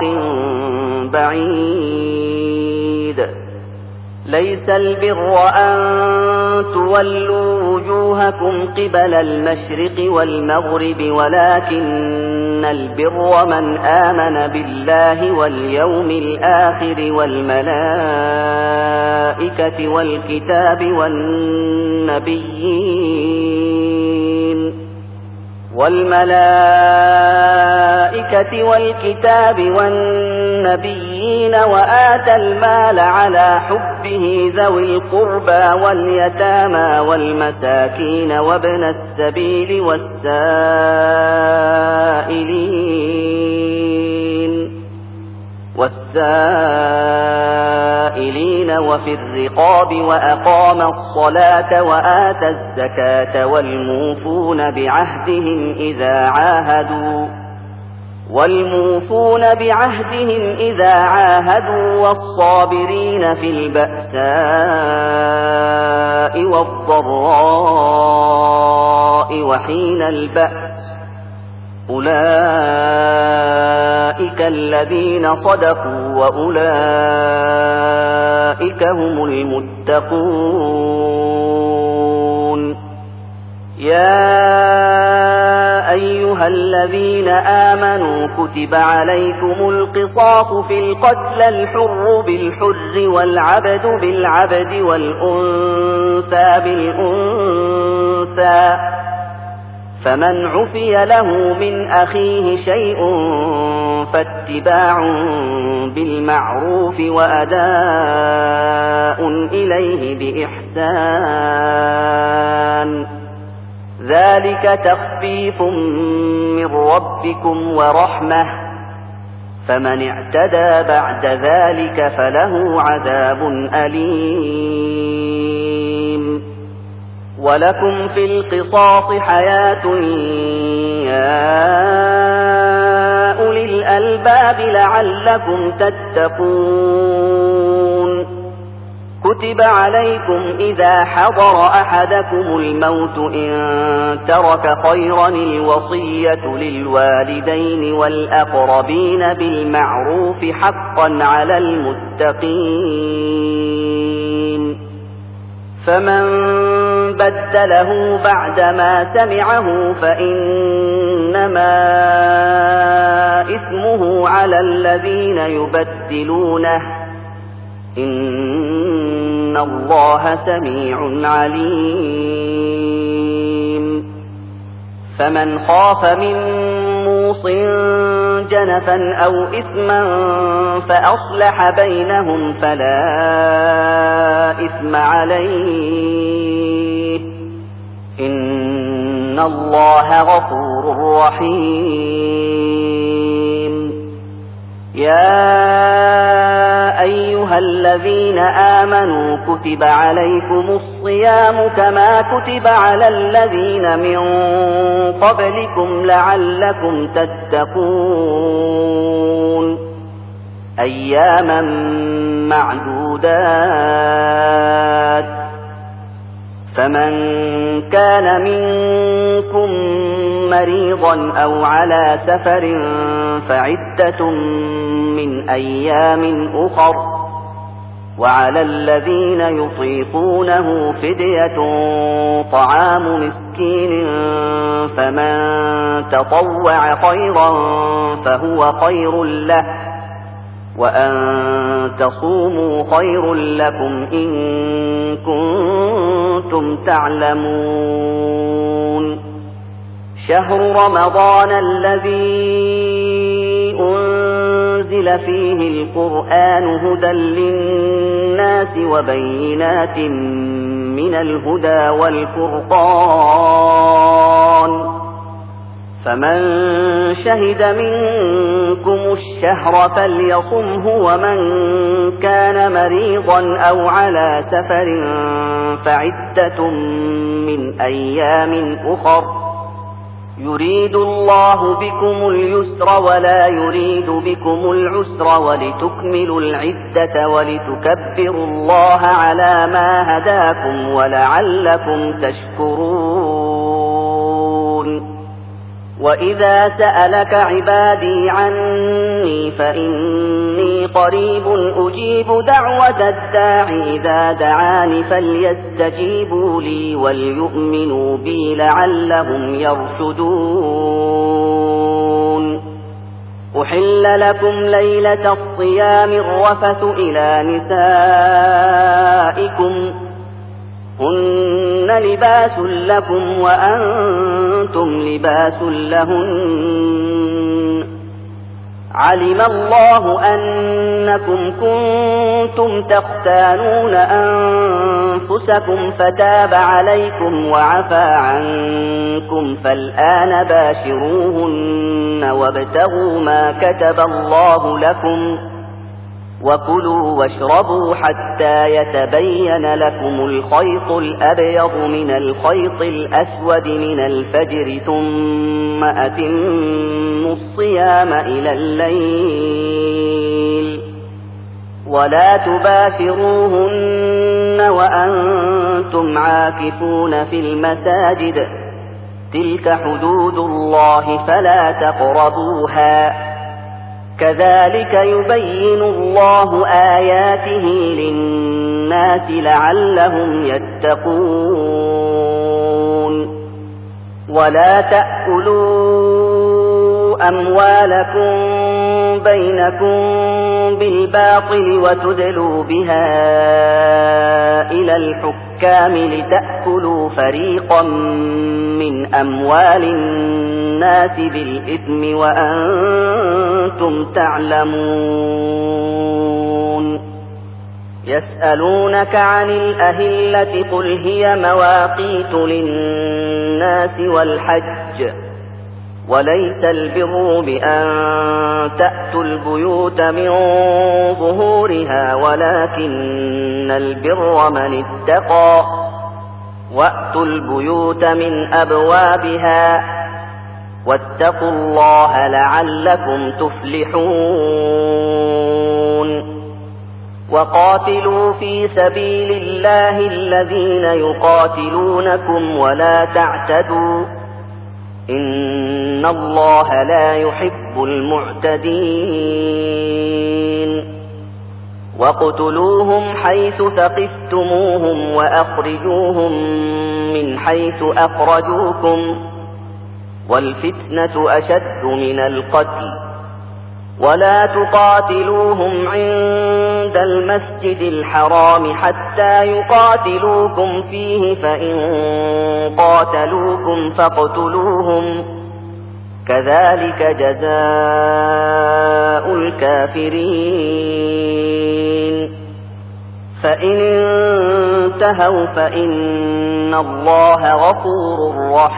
Speaker 1: بعيد. ليس البر أن تولوا وجوهكم قبل المشرق والمغرب ولكن البر من آمن بالله واليوم الآخر والملائكة والكتاب والنبيين والملائكة والكتاب والنبيين وآتى المال على حبه ذوي القربى واليتامى والمساكين وابن السبيل والسائلين والسائلين وفي الرقاب وأقام الصلاة وآتى الزكاة والموفون بعهدهم إذا عاهدوا والموفون بعهدهم إذا عاهدوا والصابرين في البأساء والضراء وحين البأس أولئك الذين صدقوا وأولئك هم المتقون. يا أيها الذين آمنوا كتب عليكم القصاص في القتلى الحر بالحر والعبد بالعبد والأنثى بالأنثى فمن عفي له من أخيه شيء فاتباع بالمعروف وأداء إليه بإحسان ذلك تخفيف من ربكم ورحمة فمن اعتدى بعد ذلك فله عذاب أليم ولكم في القصاص حياة يا أولي الألباب لعلكم تتقون كتب عليكم إذا حضر أحدكم الموت إن ترك خيرا الوصية للوالدين والأقربين بالمعروف حقا على المتقين فمن بدله بعدما سمعه فإنما إثمه على الذين يبدلونه إن الله سميع عليم فمن خاف من موص جنفا أو إثما فأصلح بينهم فلا إثم عليه إن الله غفور رحيم يا أيها الذين آمنوا كتب عليكم الصيام كما كتب على الذين من قبلكم لعلكم تتقون أياما معدودات فمن كان منكم مريضا أو على سفر فعدة من أيام أخر وعلى الذين يطيقونه فدية طعام مسكين فمن تطوع خيرا فهو خير له وأن تصوموا خير لكم إن كنتم تعلمون شهر رمضان الذي أنزل فيه القرآن هدى للناس وبينات من الهدى والفرقان فمن شهد منكم الشهر فليصمه ومن كان مريضا أو على سفر فعدة من أيام أخر يريد الله بكم اليسر ولا يريد بكم العسر ولتكملوا العدة ولتكبروا الله على ما هداكم ولعلكم تشكرون وإذا سألك عبادي عني فإني قريب أجيب دعوة الداع إذا دعاني فليستجيبوا لي وليؤمنوا بي لعلهم يرشدون أحل لكم ليلة الصيام الرفث إلى نسائكم هن لباس لكم وأنتم لباس لهن علم الله أنكم كنتم تختانون أنفسكم فتاب عليكم وعفى عنكم فالآن باشروهن وابتغوا ما كتب الله لكم وكلوا واشربوا حتى يتبين لكم الخيط الأبيض من الخيط الأسود من الفجر ثم أتموا الصيام إلى الليل ولا تباشروهن وأنتم عاكفون في المساجد تلك حدود الله فلا تقربوها كذلك يبين الله آياته للناس لعلهم يتقون ولا تأكلوا أموالكم بينكم بالباطل وتدلوا بها إلى الحكام لتأكلوا فريقا من أموال الناس بالإثم وأنتم تعلمون. يسألونك عن الأهلة قل هي مواقيت للناس والحج وليس البر بأن تأتوا البيوت من ظهورها ولكن البر من اتقى وأتوا البيوت من أبوابها واتقوا الله لعلكم تفلحون. وقاتلوا في سبيل الله الذين يقاتلونكم ولا تعتدوا إن الله لا يحب المعتدين. واقتلوهم حيث ثقفتموهم وأخرجوهم من حيث أخرجوكم والفتنة أشد من القتل ولا تقاتلوهم عند المسجد الحرام حتى يقاتلوكم فيه فإن قاتلوكم فاقتلوهم كذلك جزاء الكافرين. فإن انتهوا فإن الله غفور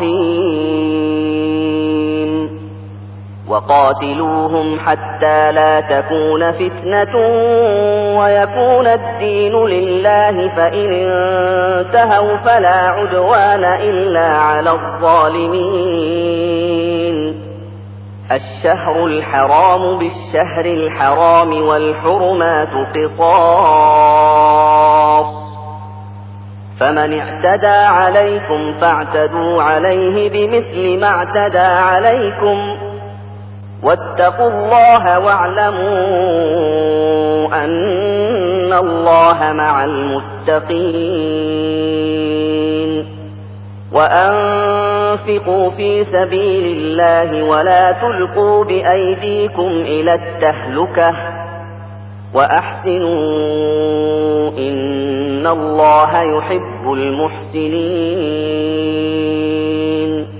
Speaker 1: رحيم. وقاتلوهم حتى لا تكون فتنة ويكون الدين لله فإن انتهوا فلا عدوان إلا على الظالمين. الشهر الحرام بالشهر الحرام والحرمات قصاص فمن اعتدى عليكم فاعتدوا عليه بمثل ما اعتدى عليكم واتقوا الله واعلموا أن الله مع المتقين. وأنفقوا في سبيل الله ولا تلقوا بأيديكم إلى التهلكة وأحسنوا إن الله يحب المحسنين.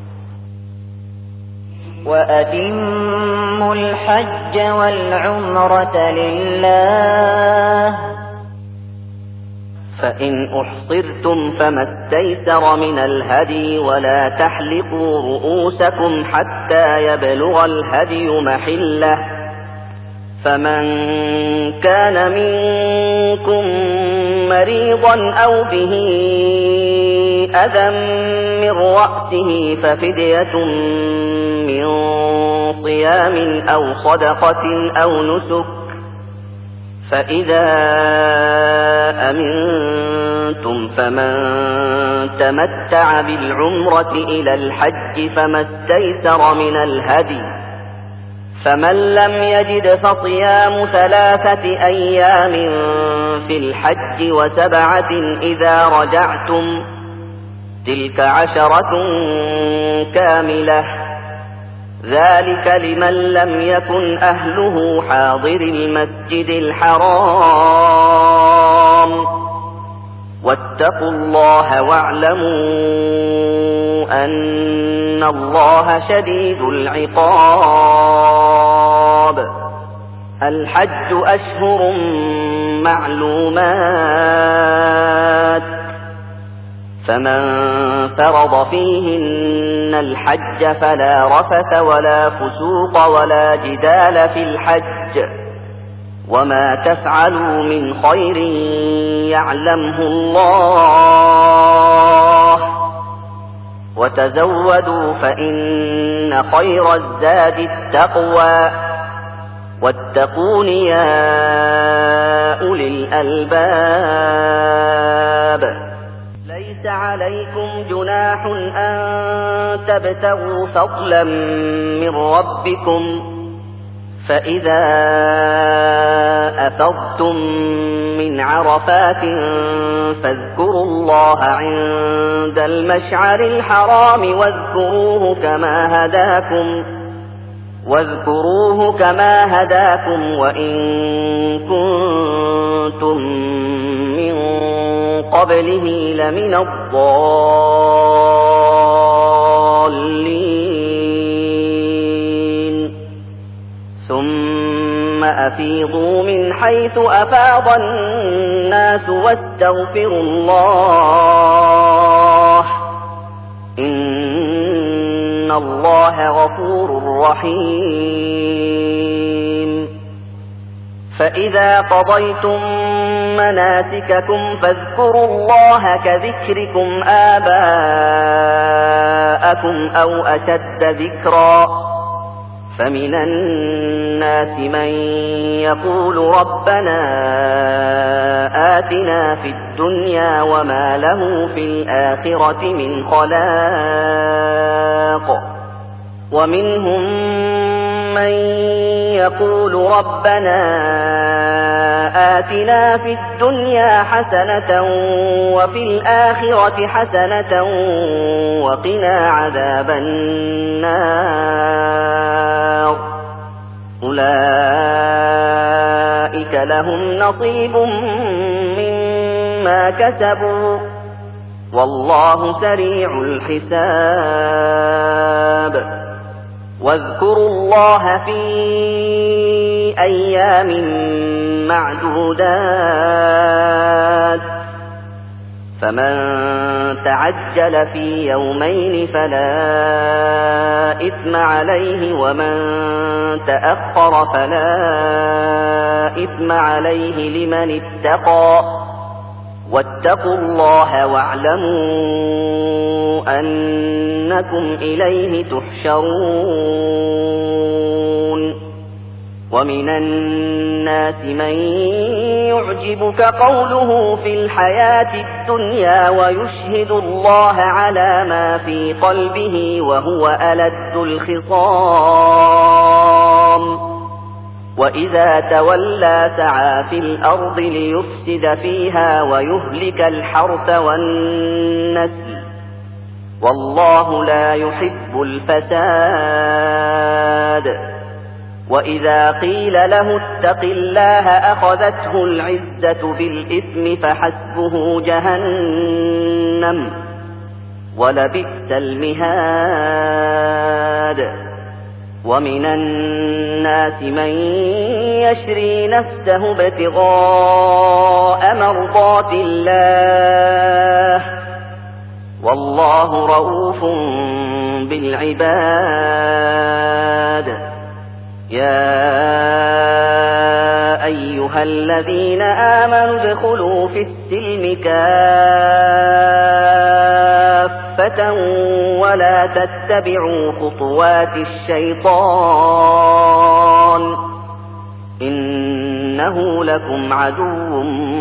Speaker 2: وأتموا الحج والعمرة لله
Speaker 1: فإن أحصرتم فما استيسر من الهدي ولا تحلقوا رؤوسكم حتى يبلغ الهدي محله فمن كان منكم مريضا أو به أذى من رأسه ففدية من صيام أو صدقة أو نسك فإذا أمنتم فمن تمتع بالعمرة إلى الحج فما استيسر من الهدي فمن لم يجد فصيام ثلاثة أيام في الحج وسبعة إذا رجعتم تلك عشرة كاملة ذلك لمن لم يكن أهله حاضر المسجد الحرام واتقوا الله واعلموا أن الله شديد العقاب. الحج أشهر معلومات فمن فرض فيهن الحج فلا رفث ولا فسوق ولا جدال في الحج وما تفعلوا من خير يعلمه الله وتزودوا فإن خير الزاد التقوى واتقون يا أولي الألباب. ليس عليكم جناح أن تبتغوا فضلا من ربكم فإذا أفضتم من عرفات فاذكروا الله عند المشعر الحرام واذكروه كما هداكم واذكروه كما هداكم وإن كنتم من قبله لمن الضالين ثم أفيضوا من حيث أفاض الناس واستغفروا الله إن الله غفور رحيم فإذا قضيتم مناسككم فاذكروا الله كذكركم آباءكم أو أشد ذكرا فمن الناس من يقول ربنا آتنا في الدنيا وما له في الآخرة من خلاق ومنهم من يقول ربنا آتنا في الدنيا حسنة وفي الآخرة حسنة وقنا عذاب النار أولئك لهم نصيب مما كسبوا والله سريع الحساب واذكروا الله في أيام معدودات فمن تعجل في يومين فلا إثم عليه ومن تأخر فلا إثم عليه لمن اتقى واتقوا الله واعلموا أنكم إليه تحشرون ومن الناس من يعجبك قوله في الحياة الدنيا ويشهد الله على ما في قلبه وهو ألد الخصام وإذا تولى سعى في الأرض ليفسد فيها ويهلك الحرث والنسل والله لا يحب الفساد وإذا قيل له اتق الله أخذته العزة بالإثم فحسبه جهنم ولبئس المهاد ومن الناس من يشري نفسه ابتغاء مرضات الله والله رؤوف بالعباد يا أيها الذين آمنوا ادخلوا في السلم كافة ولا تتبعوا خطوات الشيطان إنه لكم عدو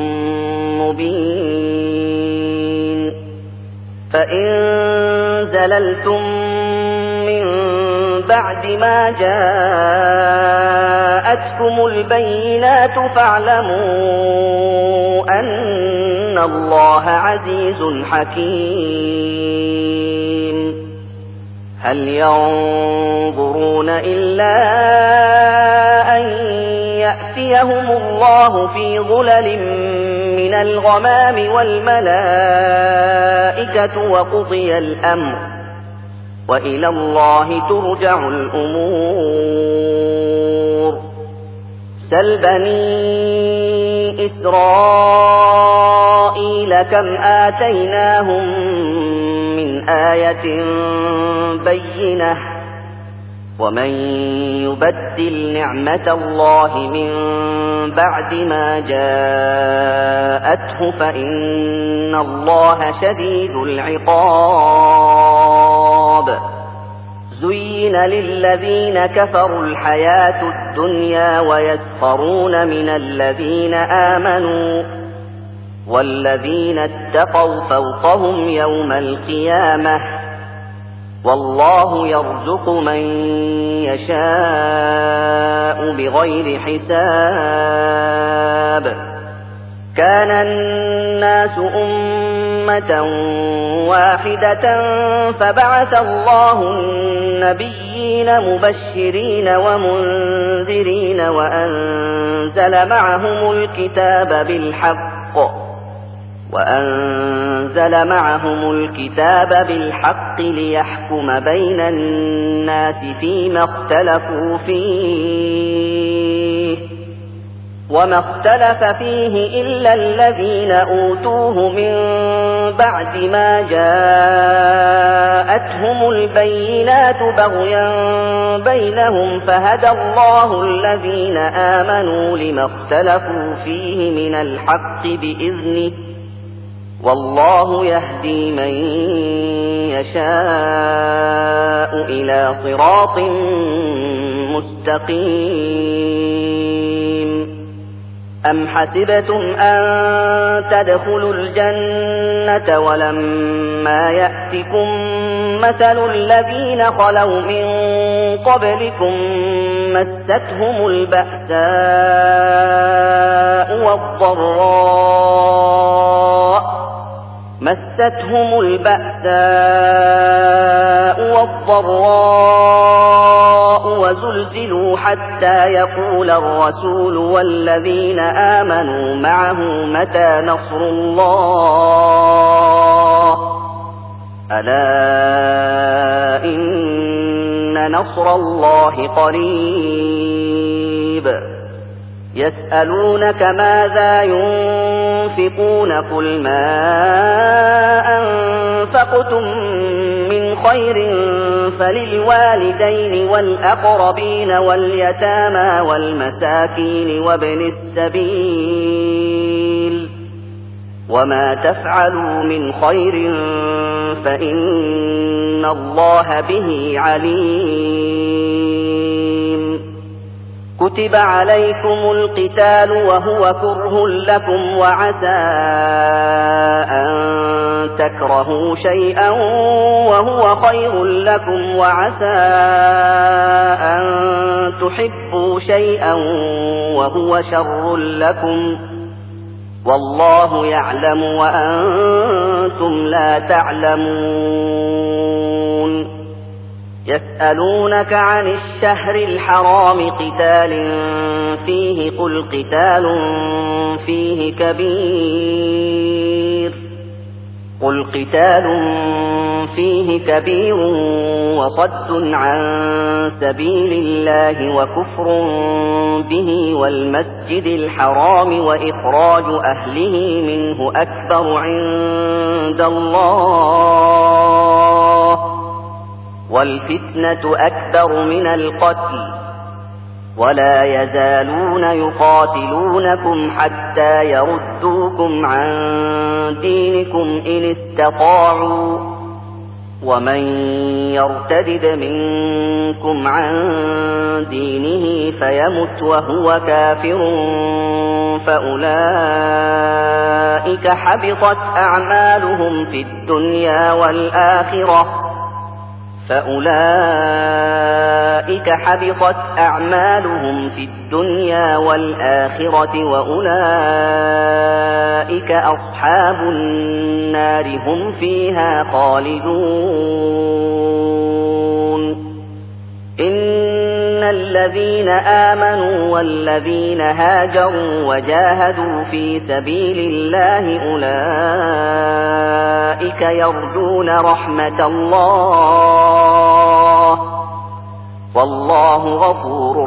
Speaker 1: مبين فإن زللتم من بعد ما جاءتكم البينات فاعلموا أن الله عزيز حكيم هل ينظرون إلا أن يأتيهم الله في ظلل من الغمام والملائكة وقضي الأمر وإلى الله ترجع الأمور سل بني إسرائيل كم آتيناهم من آية بينة ومن يبدل نعمة الله من بعد ما جاءته فإن الله شديد العقاب زين للذين كفروا الحياة الدنيا ويسخرون من الذين آمنوا والذين اتقوا فوقهم يوم القيامة والله يرزق من يشاء بغير حساب كان الناس أمة واحدة فبعث الله النبيين مبشرين ومنذرين وأنزل معهم الكتاب بالحق وأنزل معهم الكتاب بالحق ليحكم بين الناس فيما اختلفوا فيه وما اختلف فيه إلا الذين أوتوه من بعد ما جاءتهم البينات بغيا بينهم فهدى الله الذين آمنوا لما اختلفوا فيه من الحق بإذنه والله يهدي من يشاء إلى صراط مستقيم أم حسبتم أن تدخلوا الجنة ولما يأتكم مثل الذين خلوا من قبلكم مستهم البأساء والضراء مستهم البأساء والضراء وزلزلوا حتى يقول الرسول والذين آمنوا معه متى نصر الله ألا إن نصر الله قريب يسألونك ماذا ينفقون قل ما أنفقتم من خير فللوالدين والأقربين واليتامى والمساكين وابن السبيل وما تفعلوا من خير فإن الله به عليم كتب عليكم القتال وهو كره لكم وعسى أن تكرهوا شيئا وهو خير لكم وعسى أن تحبوا شيئا وهو شر لكم والله يعلم وأنتم لا تعلمون يسألونك عن الشهر الحرام قتال فيه قل قتال فيه كبير قل قتال فيه كبير وصد عن سبيل الله وكفر به والمسجد الحرام وإخراج أهله منه أكبر عند الله والفتنة أكبر من القتل ولا يزالون يقاتلونكم حتى يردوكم عن دينكم إن استطاعوا ومن يرتد منكم عن دينه فيمت وهو كافر فأولئك حبطت أعمالهم في الدنيا والآخرة فأولئك حبطت أعمالهم في الدنيا والآخرة وأولئك أصحاب النار هم فيها خالدون إن الذين آمنوا والذين هاجروا وجاهدوا في سبيل الله أولئك يرجون رحمة الله والله غفور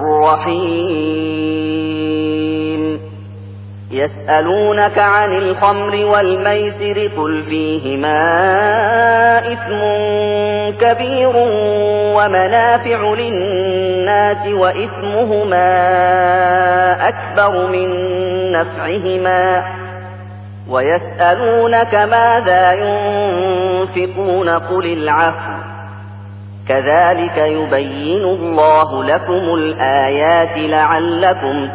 Speaker 1: رحيم يسألونك عن الخمر والميسر قل فيهما إثم كبير ومنافع للناس وإثمهما أكبر من نفعهما ويسألونك ماذا ينفقون قل العفو كذلك يبين الله لكم الآيات لعلكم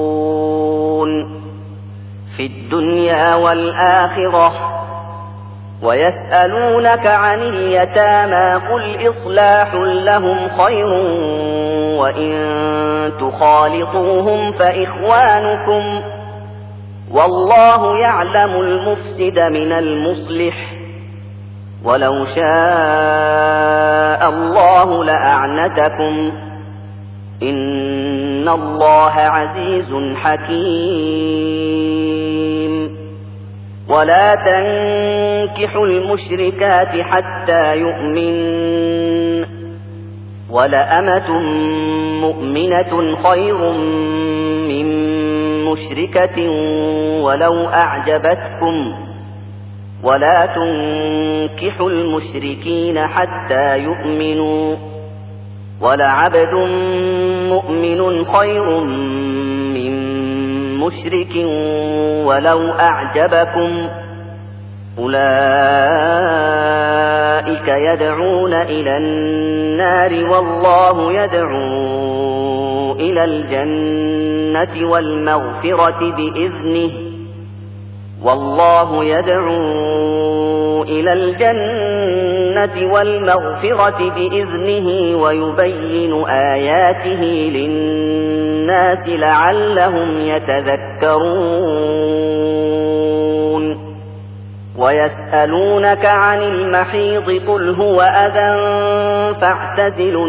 Speaker 1: تتفكرون في الدنيا والآخرة ويسألونك عن اليتامى قل إصلاح لهم خير وإن تخالطوهم فإخوانكم والله يعلم المفسد من المصلح ولو شاء الله لأعنتكم إن الله عزيز حكيم ولا تنكحوا المشركات حتى يؤمن ولأمة مؤمنة خير من مشركة ولو أعجبتكم ولا تنكحوا المشركين حتى يؤمنوا ولعبد مؤمن خير من مشرك ولو أعجبكم أولئك يدعون إلى النار والله يدعو إلى الجنة والمغفرة بإذنه والله يدعو إلى الجنة والمغفرة بإذنه ويبين آياته للناس لعلهم يتذكرون ويسألونك عن المحيض قل هو أذى فاعتزلوا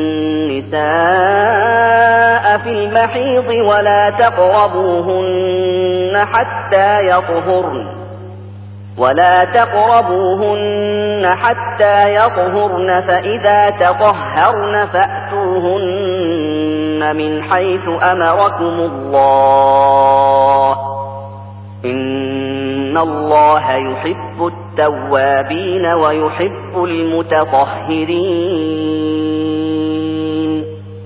Speaker 1: النساء في المحيض ولا تقربوهن حتى يطهرن ولا تقربوهن حتى يطهرن فإذا تطهرن فأتوهن من حيث أمركم الله إن الله يحب التوابين ويحب المتطهرين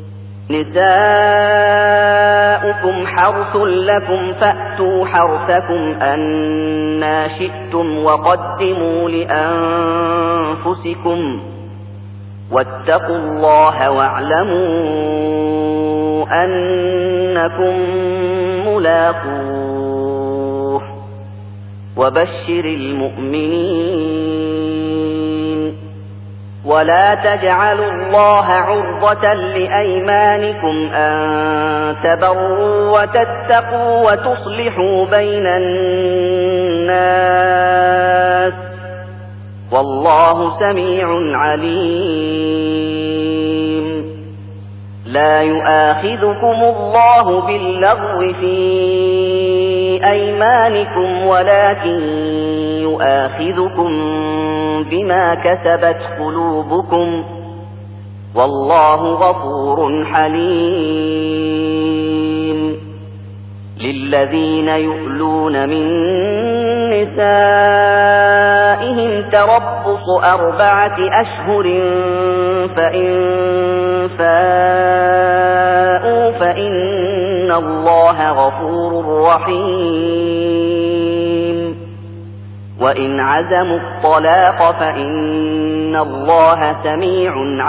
Speaker 1: نساؤكم حرث لكم فأتوا حرثكم أنى شئتم وقدموا لأنفسكم واتقوا الله واعلموا أنكم ملاقوه وبشر المؤمنين ولا تجعلوا الله عرضة لأيمانكم أن تبروا وتتقوا وتصلحوا بين الناس والله سميع عليم لا يؤاخذكم الله باللغو في أيمانكم ولكن يؤاخذكم بما كسبت قلوبكم والله غفور حليم للذين يؤلون من نسائهم تربص أربعة أشهر فإن فاءوا فإن الله غفور رحيم وإن عزموا الطلاق فإن الله سميع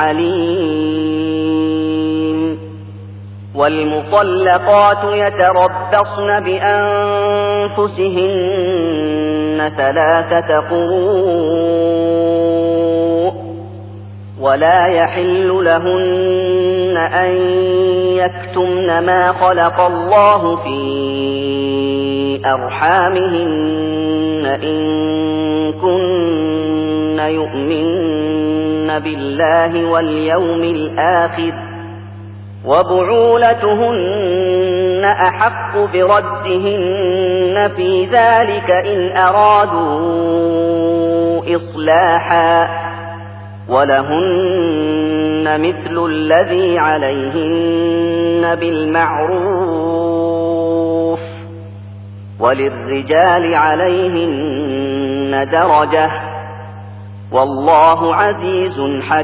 Speaker 1: عليم والمطلقات يتربصن بأنفسهن ثلاثة قروء ولا يحل لهن أن يكتمن ما خلق الله في أرحامهن إن كن يؤمن بالله واليوم الآخر وبعولتهن أحق بردهن في ذلك إن أرادوا إصلاحا ولهن مثل الذي عليهن بالمعروف وللرجال عليهن درجة والله عزيز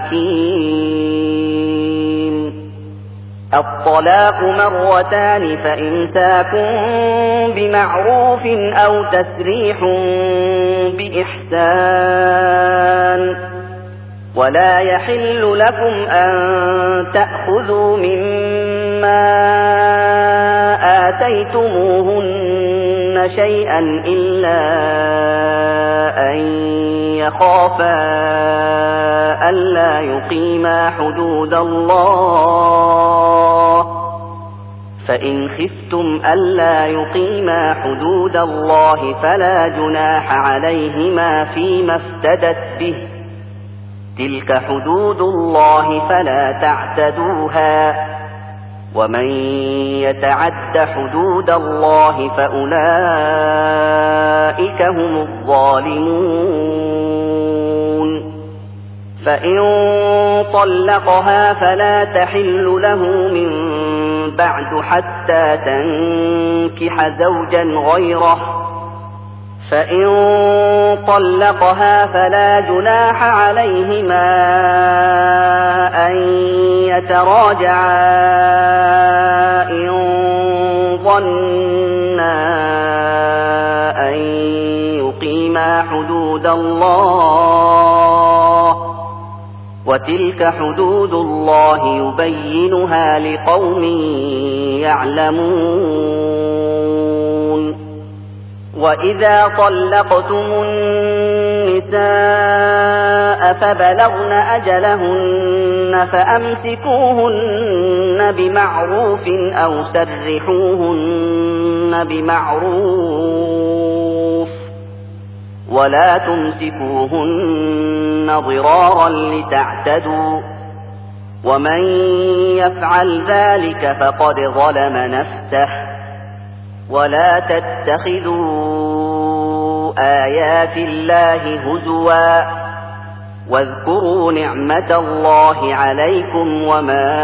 Speaker 1: حكيم الطلاق مرتان فإمساك بمعروف أو تسريح بإحسان ولا يحل لكم أن تأخذوا مما آتيتموهن يريدون شيئا إلا أن يخافا ألا يقيما حدود الله فإن خفتم ألا يقيما حدود الله فلا جناح عليهما فيما افتدت به تلك حدود الله فلا تعتدوها ومن يتعد حدود الله فأولئك هم الظالمون فإن طلقها فلا تحل له من بعد حتى تنكح زوجا غيره فإن طلقها فلا جناح عليهما أن يتراجعا إن ظنا أن يقيما حدود الله وتلك حدود الله يبينها لقوم يعلمون وإذا طلقتم النساء فبلغن أجلهن فأمسكوهن بمعروف أو سرحوهن بمعروف ولا تمسكوهن ضرارا لتعتدوا ومن يفعل ذلك فقد ظلم نفسه ولا تتخذوا آيات الله هزوا واذكروا نعمة الله عليكم وما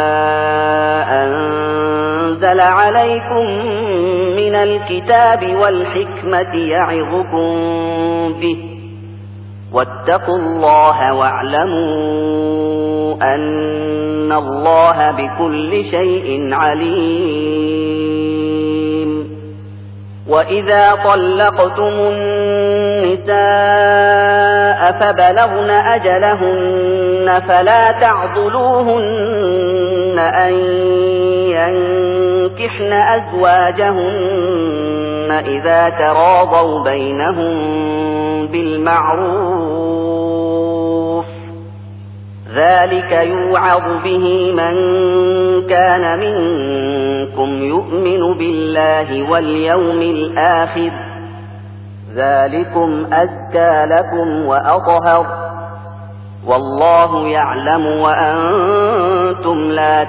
Speaker 1: أنزل عليكم من الكتاب والحكمة يعظكم به واتقوا الله واعلموا أن الله بكل شيء عليم وإذا طلقتم النساء فبلغن أجلهن فلا تعضلوهن أن ينكحن أزواجهن إذا تراضوا بينهم بالمعروف ذلك يوعظ به من كان منكم يؤمن بالله واليوم الآخر ذلكم أزكى لكم وأطهر والله يعلم وأنتم لا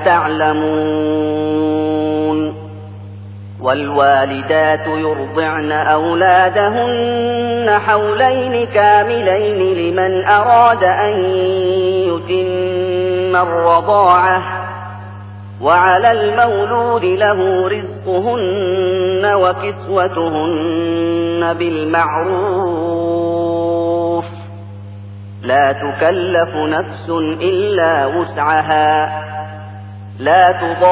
Speaker 1: تعلمون والوالدات يرضعن أولادهن حولين كاملين لمن أراد أن يتم الرضاعة وعلى المولود له رزقهن وكسوتهن بالمعروف لا تكلف نفس إلا وسعها لا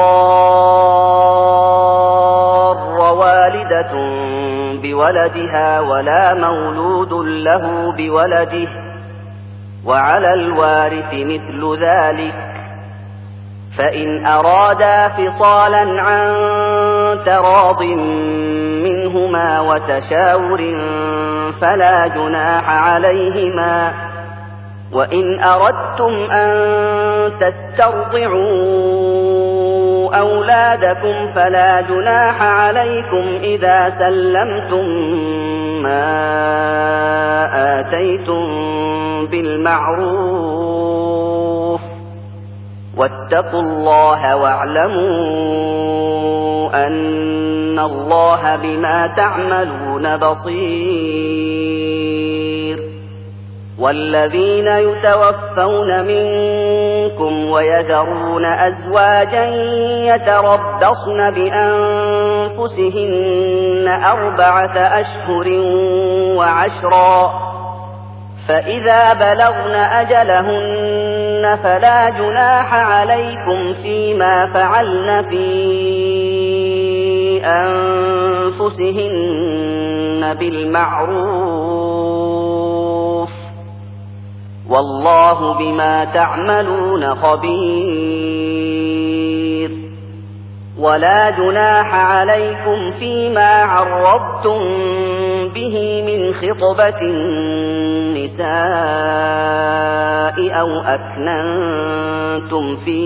Speaker 1: تضار والدة بولدها ولا مولود له بولده وعلى الوارث مثل ذلك فإن أرادا فصالا عن تراض منهما وتشاور فلا جناح عليهما وإن أردتم أن تسترضعوا أولادكم فلا جناح عليكم إذا سلمتم ما آتيتم بالمعروف واتقوا الله واعلموا أن الله بما تعملون بصير والذين يتوفون منكم ويذرون أزواجا يتربصن بأنفسهن أربعة أشهر وعشرا فإذا بلغن أجلهن فلا جناح عليكم فيما فعلن في أنفسهن بالمعروف والله بما تعملون خبير ولا جناح عليكم فيما عرضتم به من خطبة النساء أو أكننتم في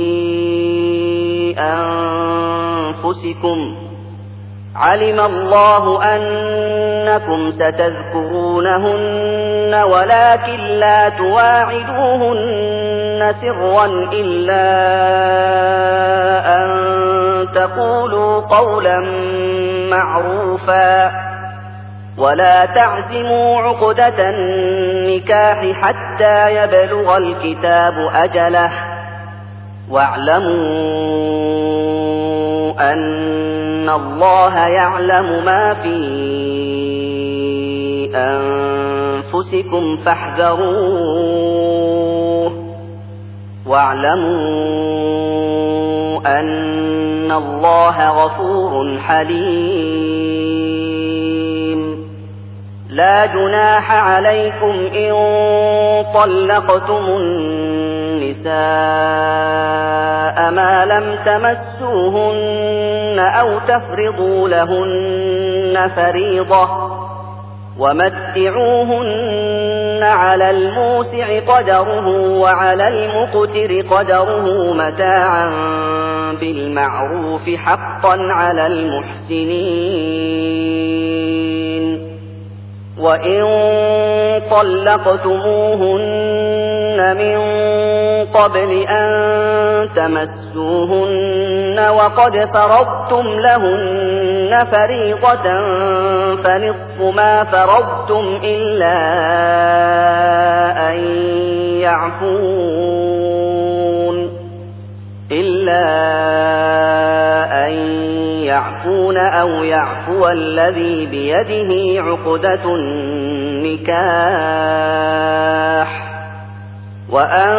Speaker 1: أنفسكم علم الله أنكم ستذكرونهن ولكن لا تواعدوهن سرا إلا أن تقولوا قولا معروفا ولا تعزموا عقدة النكاح حتى يبلغ الكتاب أجله واعلموا أن الله يعلم ما في أنفسكم فاحذروه واعلموا أن الله غفور حليم. لا جناح عليكم إن طلقتم النساء ما لم تمسوهن أو تفرضوا لهن فريضة ومتعوهن على الموسع قدره وعلى المقتر قدره متاعا بالمعروف حقا على المحسنين. وإن طلقتموهن من قبل أن تمسوهن وقد فرضتم لهن فريضة فنصف ما فرضتم إلا أن يعفون إلا أن يعفون أو يعفو الذي بيده عقدة النكاح وأن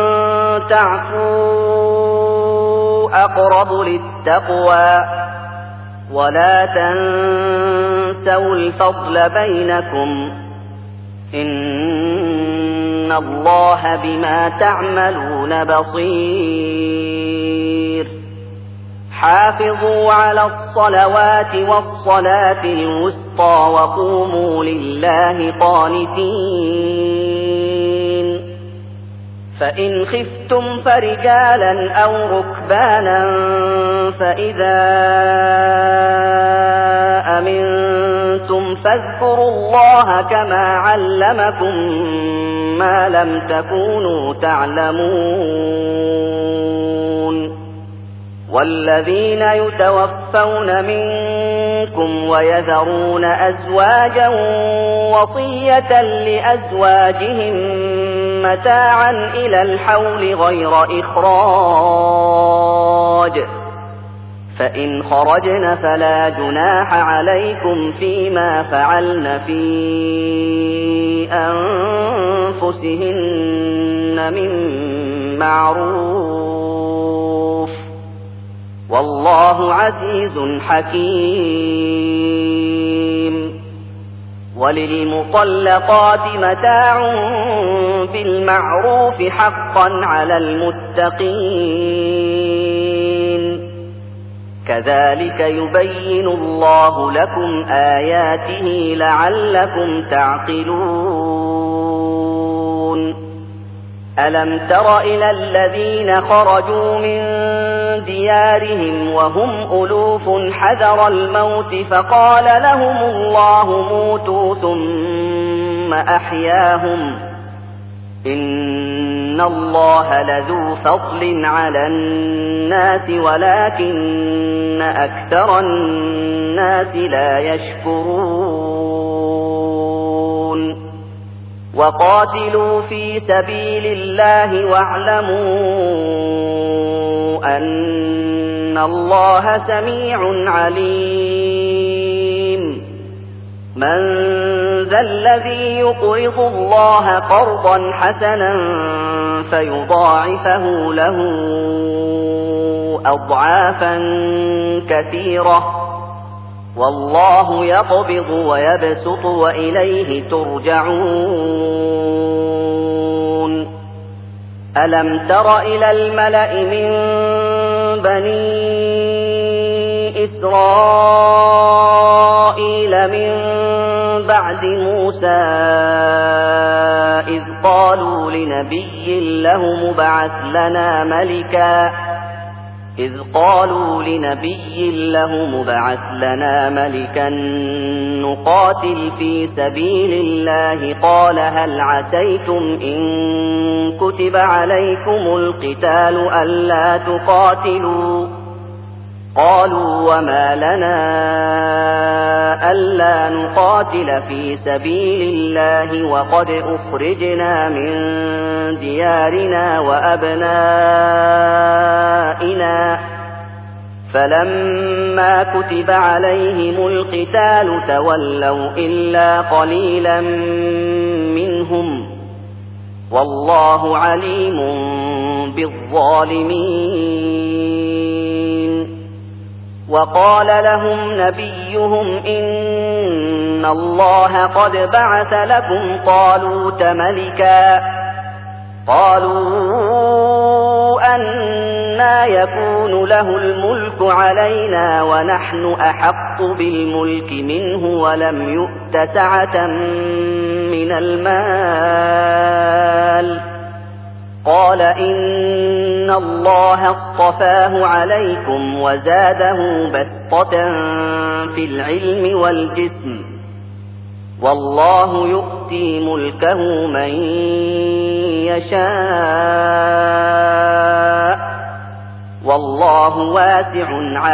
Speaker 1: تعفوا أقرب للتقوى ولا تنسوا الفضل بينكم إن الله بما تعملون بصير. حافظوا على الصلوات والصلاة الوسطى وقوموا لله قانتين. فإن خفتم فرجالا أو ركبانا فإذا أمنتم فاذكروا الله كما علمكم ما لم تكونوا تعلمون. والذين يتوفون منكم ويذرون أزواجا وصية لأزواجهم متاعا إلى الحول غير إخراج فإن خرجن فلا جناح عليكم فيما فعلن في أنفسهن من معروف والله عزيز حكيم. وللمطلقات متاع بالمعروف حقا على المتقين. كذلك يبين الله لكم آياته لعلكم تعقلون. ألم تر إلى الذين خرجوا من ديارهم وهم ألوف حذر الموت فقال لهم الله موتوا ثم أحياهم إن الله لذو فضل على الناس ولكن أكثر الناس لا يشكرون. وقاتلوا في سبيل الله واعلموا أن الله سميع عليم. من ذا الذي يقرض الله قرضا حسنا فيضاعفه له أضعافا كثيرة والله يقبض ويبسط وإليه ترجعون. ألم تر إلى الملأ من بني إسرائيل من بعد موسى إذ قالوا لنبي له مبعث لنا ملكا إذ قالوا لنبي له مبعث لنا ملكا نقاتل في سبيل الله قال هل عسيتم إن كتب عليكم القتال ألا تقاتلوا قالوا وما لنا ألا نقاتل في سبيل الله وقد أخرجنا من ديارنا وأبنائنا فلما كتب عليهم القتال تولوا إلا قليلا منهم والله عليم بالظالمين وقال لهم نبيهم إن الله قد بعث لكم طالوت ملكا قالوا أنى يكون له الملك علينا ونحن أحق بالملك منه ولم يؤت سعة من المال قال إن الله اصطفاه عليكم وزاده بسطة في العلم والجسم والله يؤتي ملكه من يشاء والله واسع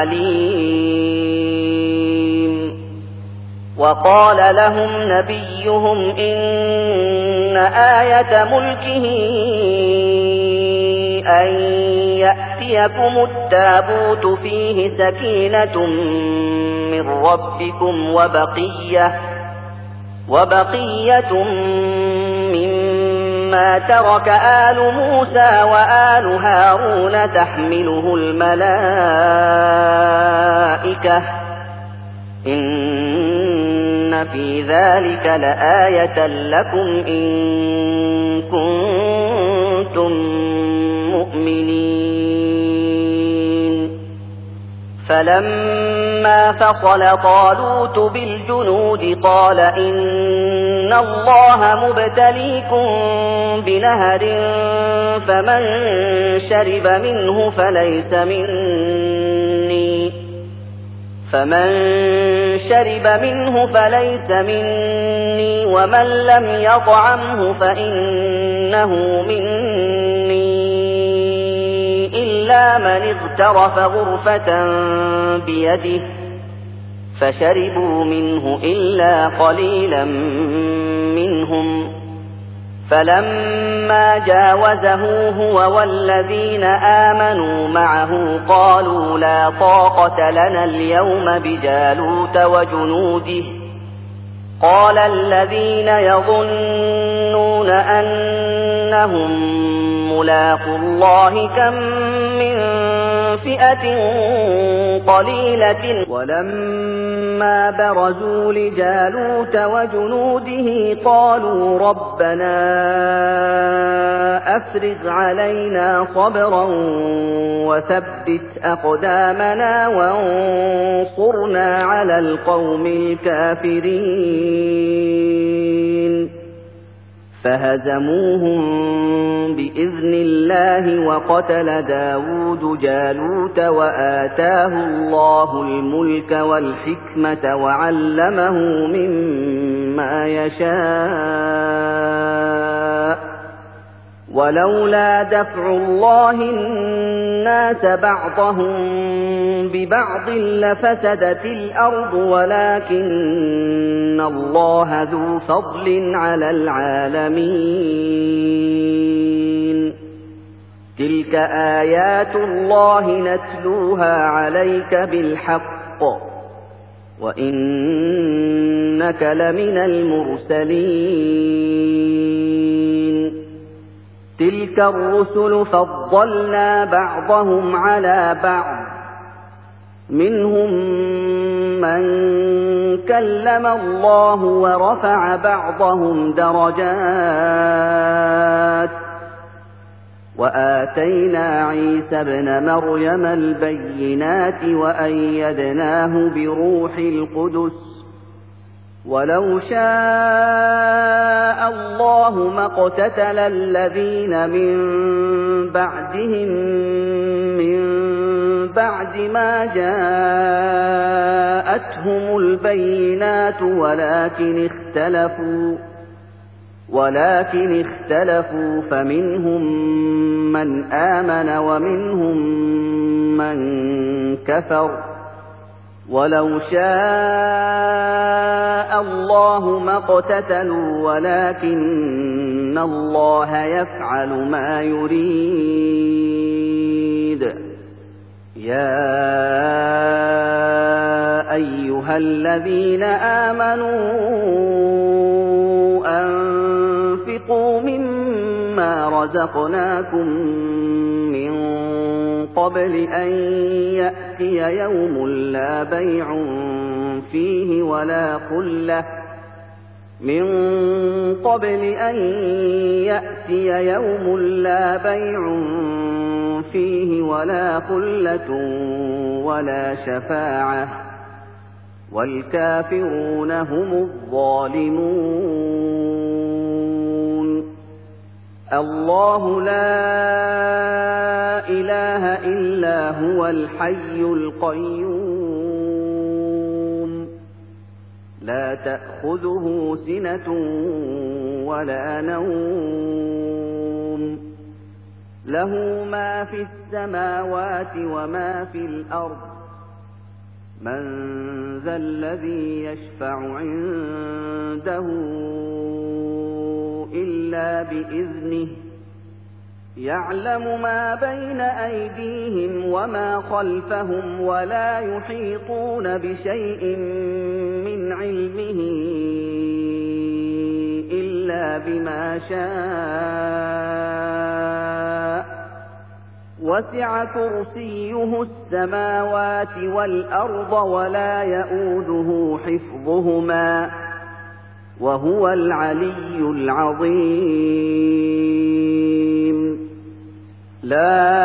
Speaker 1: عليم وقال لهم نبيهم إن آية ملكه أن يأتيكم التابوت فيه سكينة من ربكم وبقية وبقية مما ترك آل موسى وآل هارون تحمله الملائكة إن في ذلك لآية لكم إن كنتم مؤمنين فلما فصل طالوت بالجنود قال إن الله مبتليكم بنهر فمن شرب منه فليس مني فمن شرب منه فليس مني ومن لم يطعمه فإنه مني إلا من اغترف غرفة بيده فشربوا منه إلا قليلا منهم فلما جاوزه هو والذين آمنوا معه قالوا لا طاقة لنا اليوم بجالوت وجنوده قال الذين يظنون أنهم ملاقو الله كم من فئة قليلة ولما برزوا لجالوت وجنوده قالوا ربنا أفرغ علينا صبرا وثبت أقدامنا وانصرنا على القوم الكافرين فهزموهم بإذن الله وقتل داود جالوت وآتاه الله الملك والحكمة وعلمه مما يشاء ولولا دفع الله الناس بعضهم ببعض لفسدت الأرض ولكن الله ذو فضل على العالمين تلك آيات الله نتلوها عليك بالحق وإنك لمن المرسلين تلك الرسل فضلنا بعضهم على بعض منهم من كلم الله ورفع بعضهم درجات وآتينا عيسى ابن مريم البينات وأيدناه بروح القدس ولو شاء الله ما اقتتل الذين من بعدهم من بعد ما جاءتهم البينات ولكن اختلفوا ولكن اختلفوا فمنهم من آمن ومنهم من كفر ولو شاء الله ما اقتتلوا ولكن الله يفعل ما يريد يا أيها الذين آمنوا أنفقوا مما رزقناكم من قبل أن يأتي يوم لا بيع فيه ولا خلة من قبل أن يأتي يوم لا بيع فيه ولا خلة ولا شفاعة والكافرون هم الظالمون الله لا إله إلا هو الحي القيوم لا تأخذه سنة ولا نوم له ما في السماوات وما في الأرض من ذا الذي يشفع عنده إلا بإذنه يعلم ما بين أيديهم وما خلفهم ولا يحيطون بشيء من علمه إلا بما شاء وسع كرسيه السماوات والأرض ولا يئوده حفظهما وهو العلي العظيم لا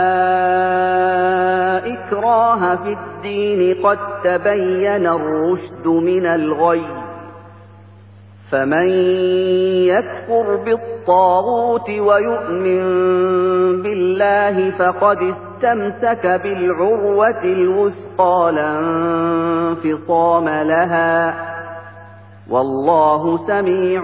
Speaker 1: إكراه في الدين قد تبين الرشد من الغي فمن يكفر بالطاغوت ويؤمن بالله فقد استمسك بالعروة الوثقى لا انفصام لها والله سميع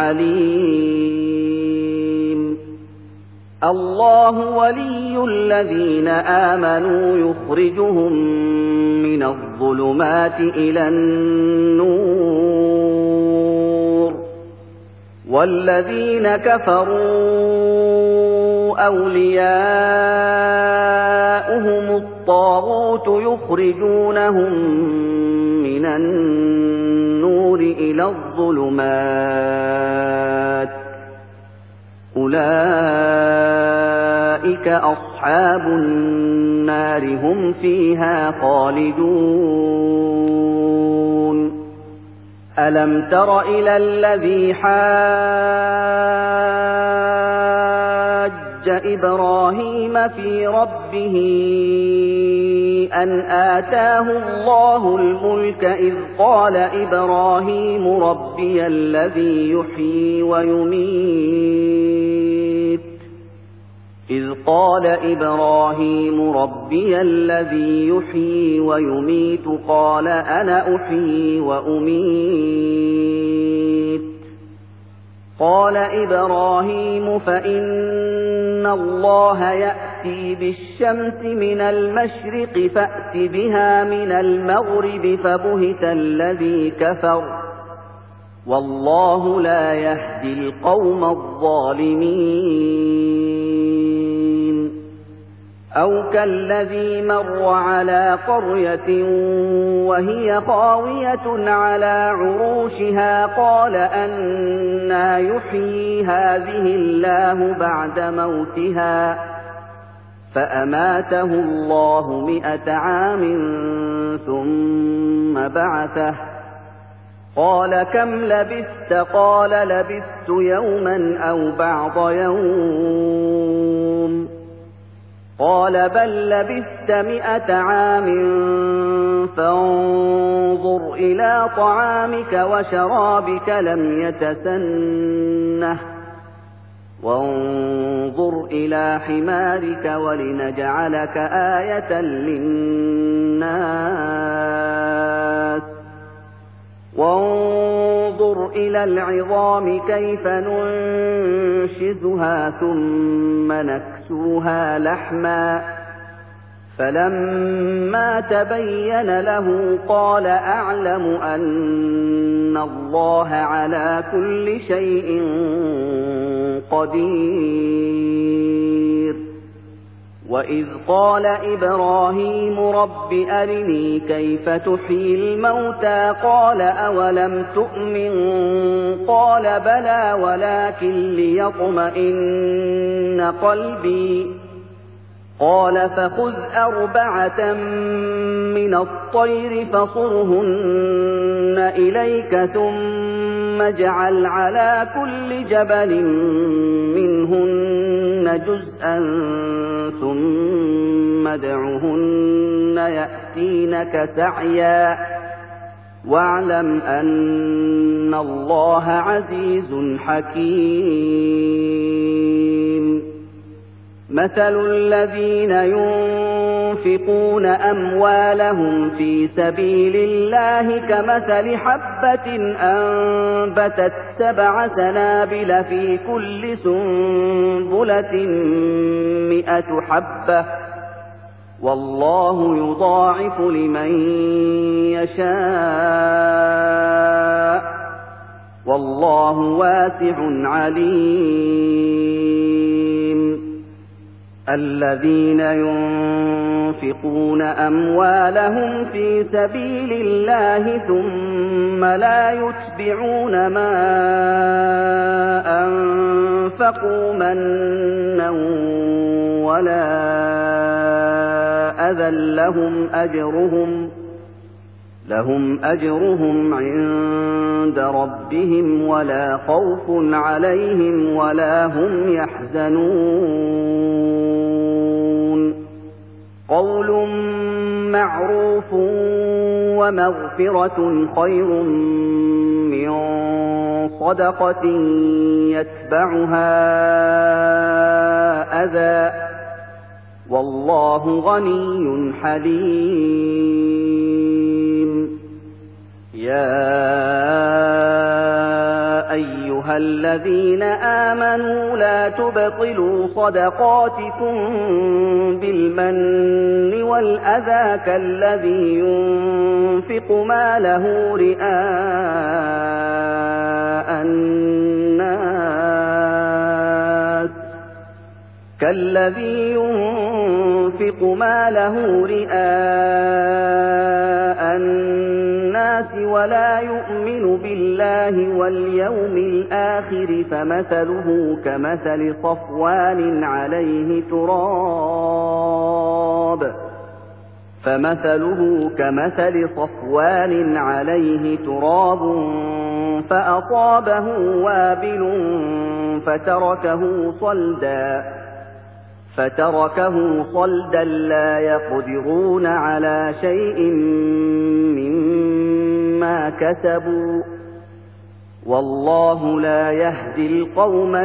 Speaker 1: عليم الله ولي الذين آمنوا يخرجهم من الظلمات إلى النور والذين كفروا أولياؤهم الطاغوت يخرجونهم من النور إلى الظلمات أولئك أصحاب النار هم فيها خالدون ألم تر إلى الذي حاج إبراهيم في ربه أن آتاه الله الملك إذ قال إبراهيم ربي الذي يحيي ويميت إذ قال إبراهيم ربي الذي يحيي ويميت قال أنا أحيي وأميت قال إبراهيم فإن الله يأتي بالشمس من المشرق فأت بها من المغرب فبهت الذي كفر والله لا يهدي القوم الظالمين أو كالذي مر على قرية وهي خاوية على عروشها قال أنى يحيي هذه الله بعد موتها فأماته الله مئة عام ثم بعثه قال كم لبثت قال لبثت يوما أو بعض يوم قال بل لبثت مئة عام فانظر إلى طعامك وشرابك لم يتسنه وانظر إلى حمارك ولنجعلك آية للناس وانظر إلى العظام كيف ننشزها ثم نكسوها لحما فلما تبين له قال أعلم أن الله على كل شيء قدير وإذ قال إبراهيم رب أرني كيف تحيي الموتى قال أولم تؤمن قال بلى ولكن ليطمئن قلبي قال فخذ أربعة من الطير فصرهن إليك ثم اجعل على كل جبل منهن جزءا ثم ادعهن يأتينك سعيا واعلم أن الله عزيز حكيم مثل الذين ينفقون أموالهم في سبيل الله كمثل حبة أنبتت سبع سنابل في كل سنبلة مئة حبة والله يضاعف لمن يشاء والله واسع عليم الذين ينفقون أموالهم في سبيل الله ثم لا يتبعون ما أنفقوا منا ولا أذى لهم أجرهم لهم أجرهم عند ربهم ولا خوف عليهم ولا هم يحزنون قول معروف ومغفرة خير من صدقة يتبعها أذى والله غني حليم يا أيها الذين آمنوا لا تبطلوا صدقاتكم بالمن والأذى كالذي ينفق ماله رئاء الناس كالذي ينفق ماله رئاء الناس ولا يؤمن بالله واليوم الآخر فمثله كمثل صفوان عليه تراب فمثله كمثل صفوان عليه تراب فأصابه وابل فتركه صلدا فتركه صلدا لا يقدرون على شيء مما كسبوا والله لا يهدي القوم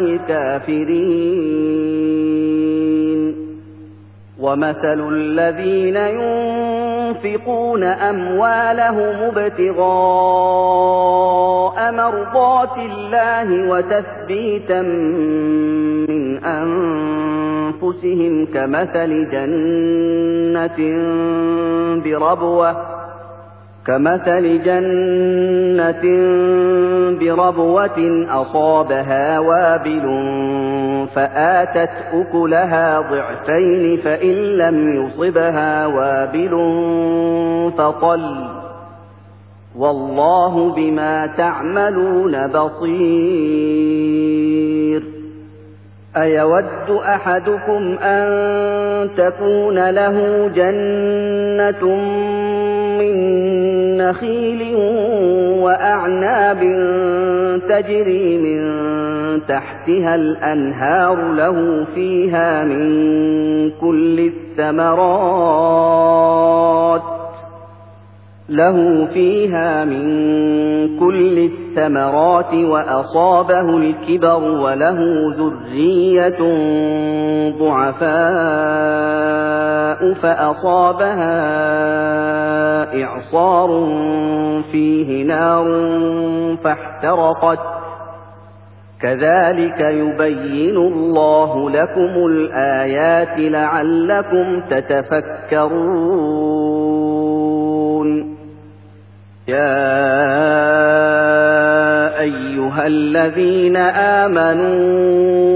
Speaker 1: الكافرين ومثل الذين ينفقون أموالهم ابتغاء مرضات الله وتثبيتا من أنفسهم كمثل جنة بربوة كمثل جنة بربوة أصابها وابل فآتت أكلها ضعفين فإن لم يصبها وابل فطل والله بما تعملون بصير أيود أحدكم أن تكون له جنة من نخيل وأعناب تجري من تحتها الأنهار له فيها من كل الثمرات له فيها من كل الثمرات وأصابه الكبر وله ذرية ضعفاء فأصابها إعصار فيه نار فاحترقت كذلك يبين الله لكم الآيات لعلكم تتفكرون. يا أيها الذين آمنوا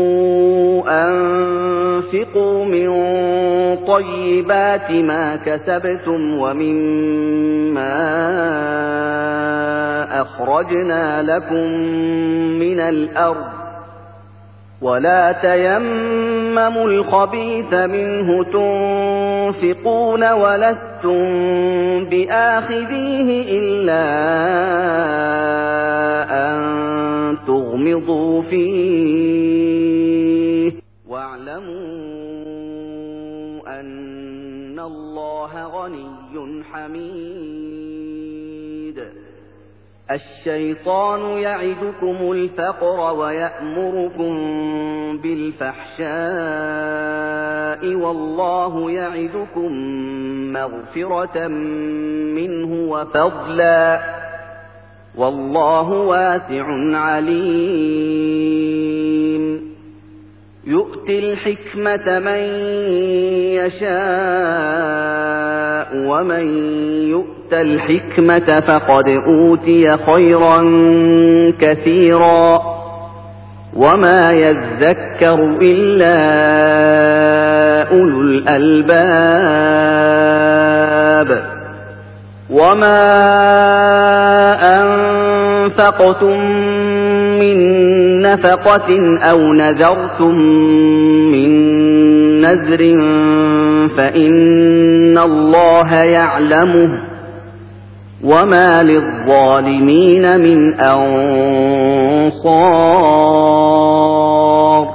Speaker 1: أنفقوا من طيبات ما كسبتم ومما أخرجنا لكم من الأرض ولا تيمموا الخبيث منه تنفقون ولستم بآخذيه إلا أن تغمضوا فيه واعلموا أن الله غني حميد. الشيطان يعدكم الفقر ويأمركم بالفحشاء والله يعدكم مغفرة منه وفضلا والله واسع عليم. يؤتي الحكمة من يشاء ومن يؤت الحكمة فقد أوتي خيرا كثيرا وما يذكر إلا أولو الألباب. وما أنفقتم من نفقة أو نذرتم من نذر فإن الله يعلمه وما للظالمين من أنصار.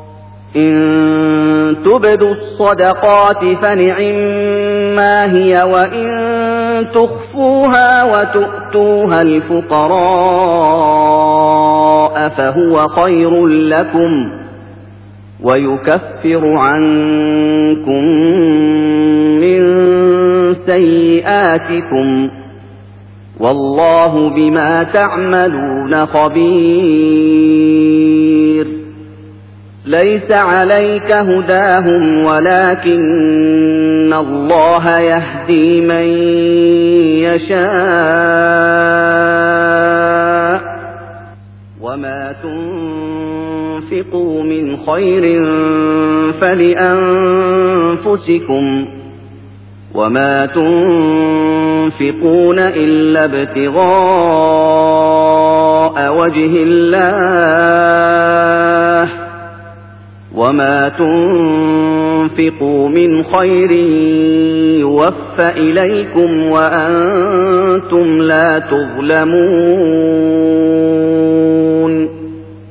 Speaker 1: إن تبدوا الصدقات فنعما هي وإن تخفوها وتؤتوها الفقراء فهو خير لكم ويكفر عنكم من سيئاتكم والله بما تعملون خبير. ليس عليك هداهم ولكن الله يهدي من يشاء وما تنفقوا من خير فلأنفسكم وما تنفقون إلا ابتغاء وجه الله وما تنفقوا من خير يوفى إليكم وأنتم لا تظلمون.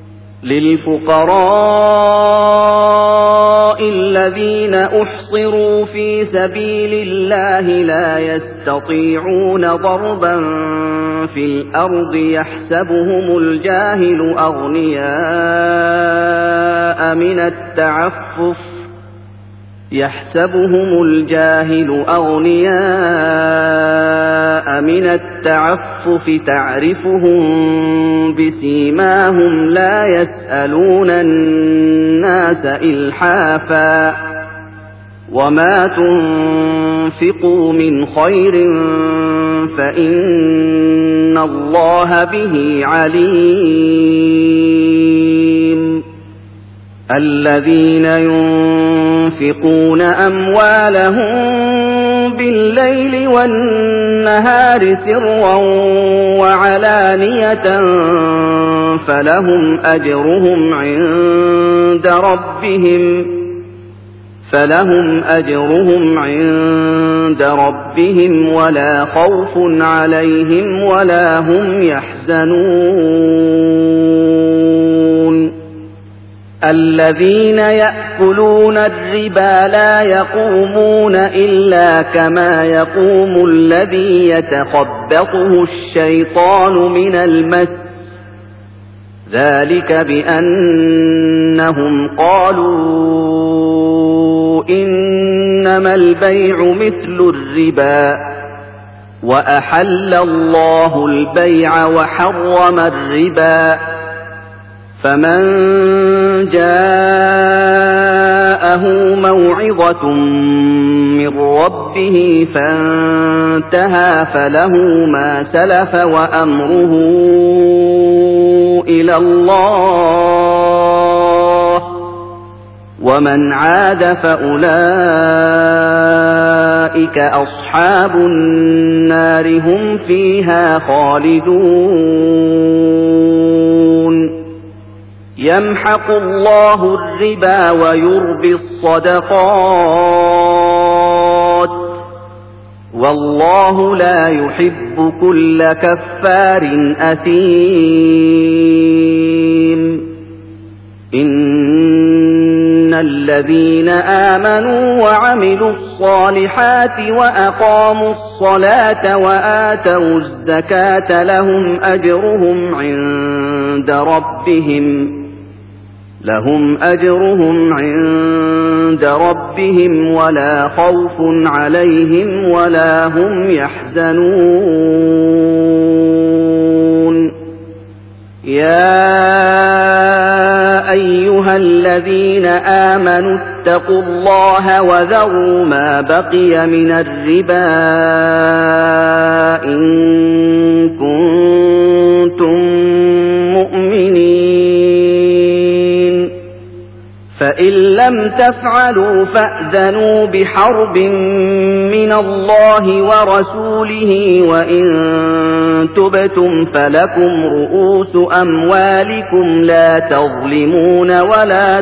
Speaker 1: للفقراء الذين أحصروا في سبيل الله لا يستطيعون ضربا في الأرض يحسبهم الجاهل أغنياء من التعفف يحسبهم الجاهل أغنياء من التعفف تعرفهم بسيماهم لا يسألون الناس إلحافا وما تنفقوا من خير فإن الله به عليم. الذين ينفقون أموالهم بالليل والنهار سرا وعلانية فلهم أجرهم عند ربهم فلهم أجرهم عند عند ربهم ولا خوف عليهم ولا هم يحزنون الذين يأكلون الربا لا يقومون إلا كما يقوم الذي يتخبطه الشيطان من المس ذلك بأنهم قالوا إنما البيع مثل الربا وأحل الله البيع وحرم الربا فمن جاءه موعظة من ربه فانتهى فله ما سلف وأمره إلى الله ومن عاد فأولئك أصحاب النار هم فيها خالدون يمحق الله الربا ويربي الصدقات والله لا يحب كل كفار أثيم إن الذين آمنوا وعملوا الصالحات وأقاموا الصلاة وآتوا الزكاة لهم أجرهم عند ربهم لهم أجرهم عند ربهم ولا خوف عليهم ولا هم يحزنون يا أيها الذين آمنوا اتقوا الله وذروا ما بقي من الربا إن كنتم مؤمنين فإن لم تفعلوا فأذنوا بحرب من الله ورسوله وإن تبتم فلكم رؤوس أموالكم لا تظلمون ولا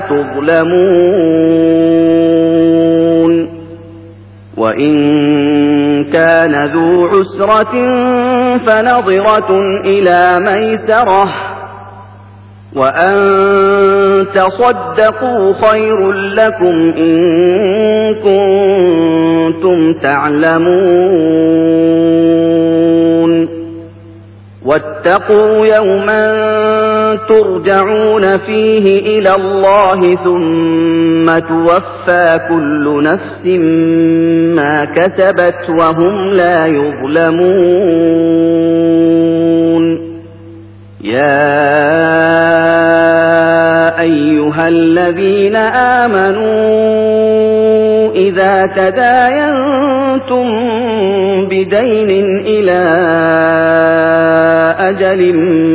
Speaker 1: تظلمون وإن كان ذو عسرة فنظرة إلى ميسرة وأن تصدقوا خير لكم إن كنتم تعلمون واتقوا يوما ترجعون فيه إلى الله ثم توفى كل نفس ما كسبت وهم لا يظلمون يا أيها الذين آمنوا إذا تداينتم بدين إلى أجل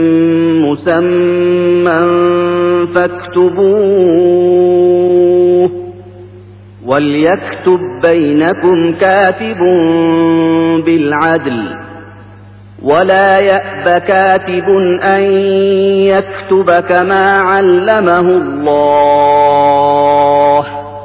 Speaker 1: مسمى فاكتبوه وليكتب بينكم كاتب بالعدل ولا يأب كاتب أن يكتب كما علمه الله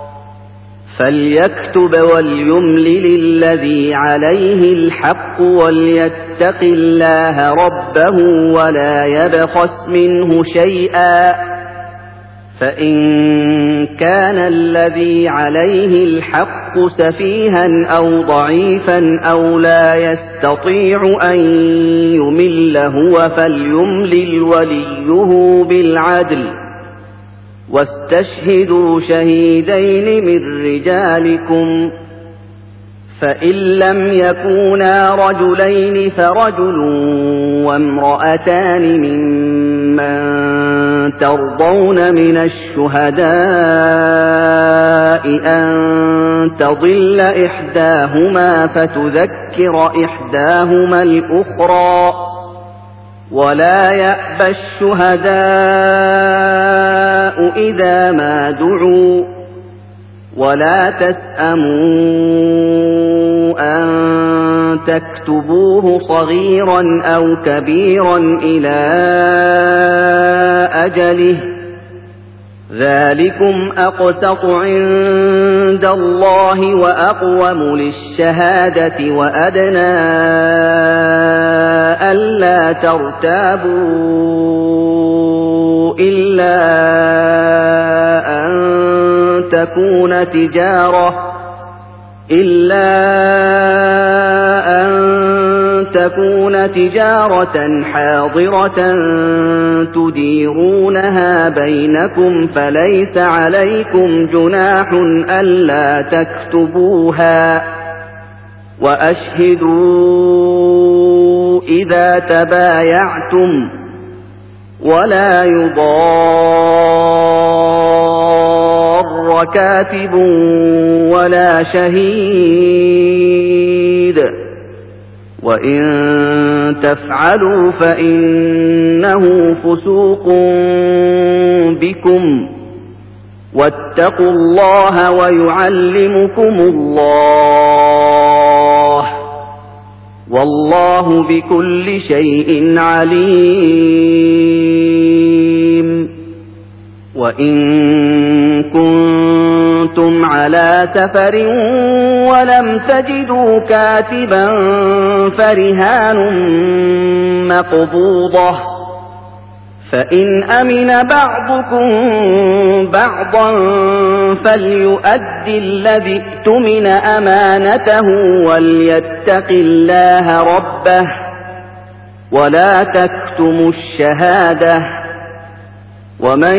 Speaker 1: فليكتب وليملل الذي عليه الحق وليتق الله ربه ولا يبخس منه شيئا فإن كان الذي عليه الحق سفيها أو ضعيفا أو لا يستطيع أن يمل هو فليملل وليه بالعدل واستشهدوا شهيدين من رجالكم فإن لم يكونا رجلين فرجل وامرأتان ممن ترضون من الشهداء أن تضل إحداهما فتذكر إحداهما الأخرى ولا يأبى الشهداء إذا ما دعوا ولا تسأموا أن تكتبوه صغيرا أو كبيرا إلى أجله ذلكم أقسط عند الله وأقوم للشهادة وأدنى ألا ترتابوا إلا أن تكون تجارة إلا أن تكون تجارة حاضرة تديرونها بينكم فليس عليكم جناح ألا تكتبوها وأشهدوا إذا تبايعتم ولا يضار كاتب ولا شهيد وإن تفعلوا فإنه فسوق بكم واتقوا الله ويعلمكم الله والله بكل شيء عليم. وإن كنتم على سفر ولم تجدوا كاتبا فرهان مقبوضة فإن أمن بعضكم بعضا فليؤدي الذي اؤتمن أمانته وليتق الله ربه ولا تكتموا الشهادة ومن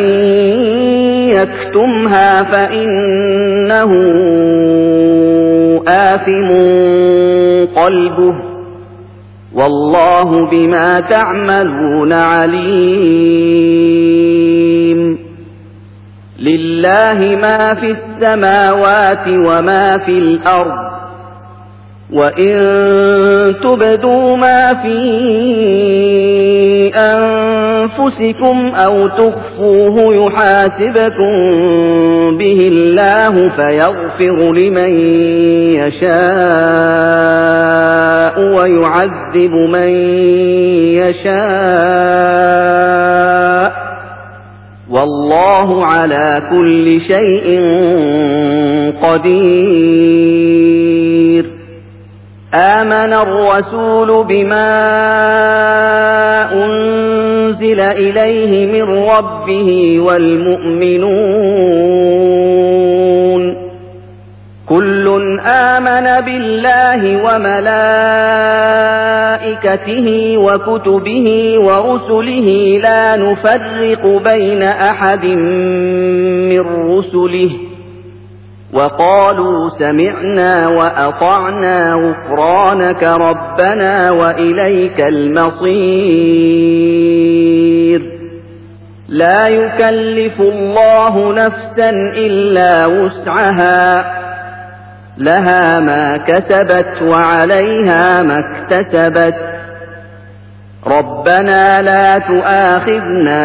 Speaker 1: يكتمها فإنه آثم قلبه والله بما تعملون عليم. لله ما في السماوات وما في الأرض وإن تبدوا ما في أنفسكم أو تخفوه يحاسبكم به الله فيغفر لمن يشاء ويعذب من يشاء والله على كل شيء قدير. آمن الرسول بما أنزل إليه من ربه والمؤمنون كل آمن بالله وملائكته وكتبه ورسله لا نفرق بين أحد من رسله وقالوا سمعنا وأطعنا غفرانك ربنا وإليك المصير. لا يكلف الله نفسا إلا وسعها لها ما كسبت وعليها ما اكتسبت ربنا لا تؤاخذنا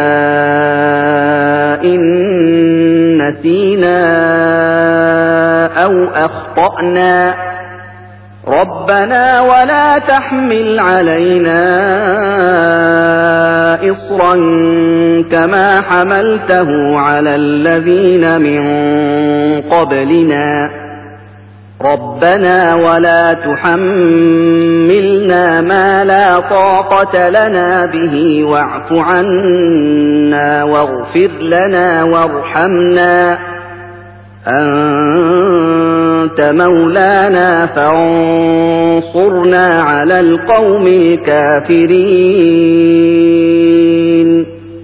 Speaker 1: إن نسينا أو أخطأنا ربنا ولا تحمل علينا إصرا كما حملته على الذين من قبلنا ربنا ولا تحملنا ما لا طاقة لنا به واعف عنا واغفر لنا وارحمنا أنت مولانا فانصرنا على القوم الكافرين.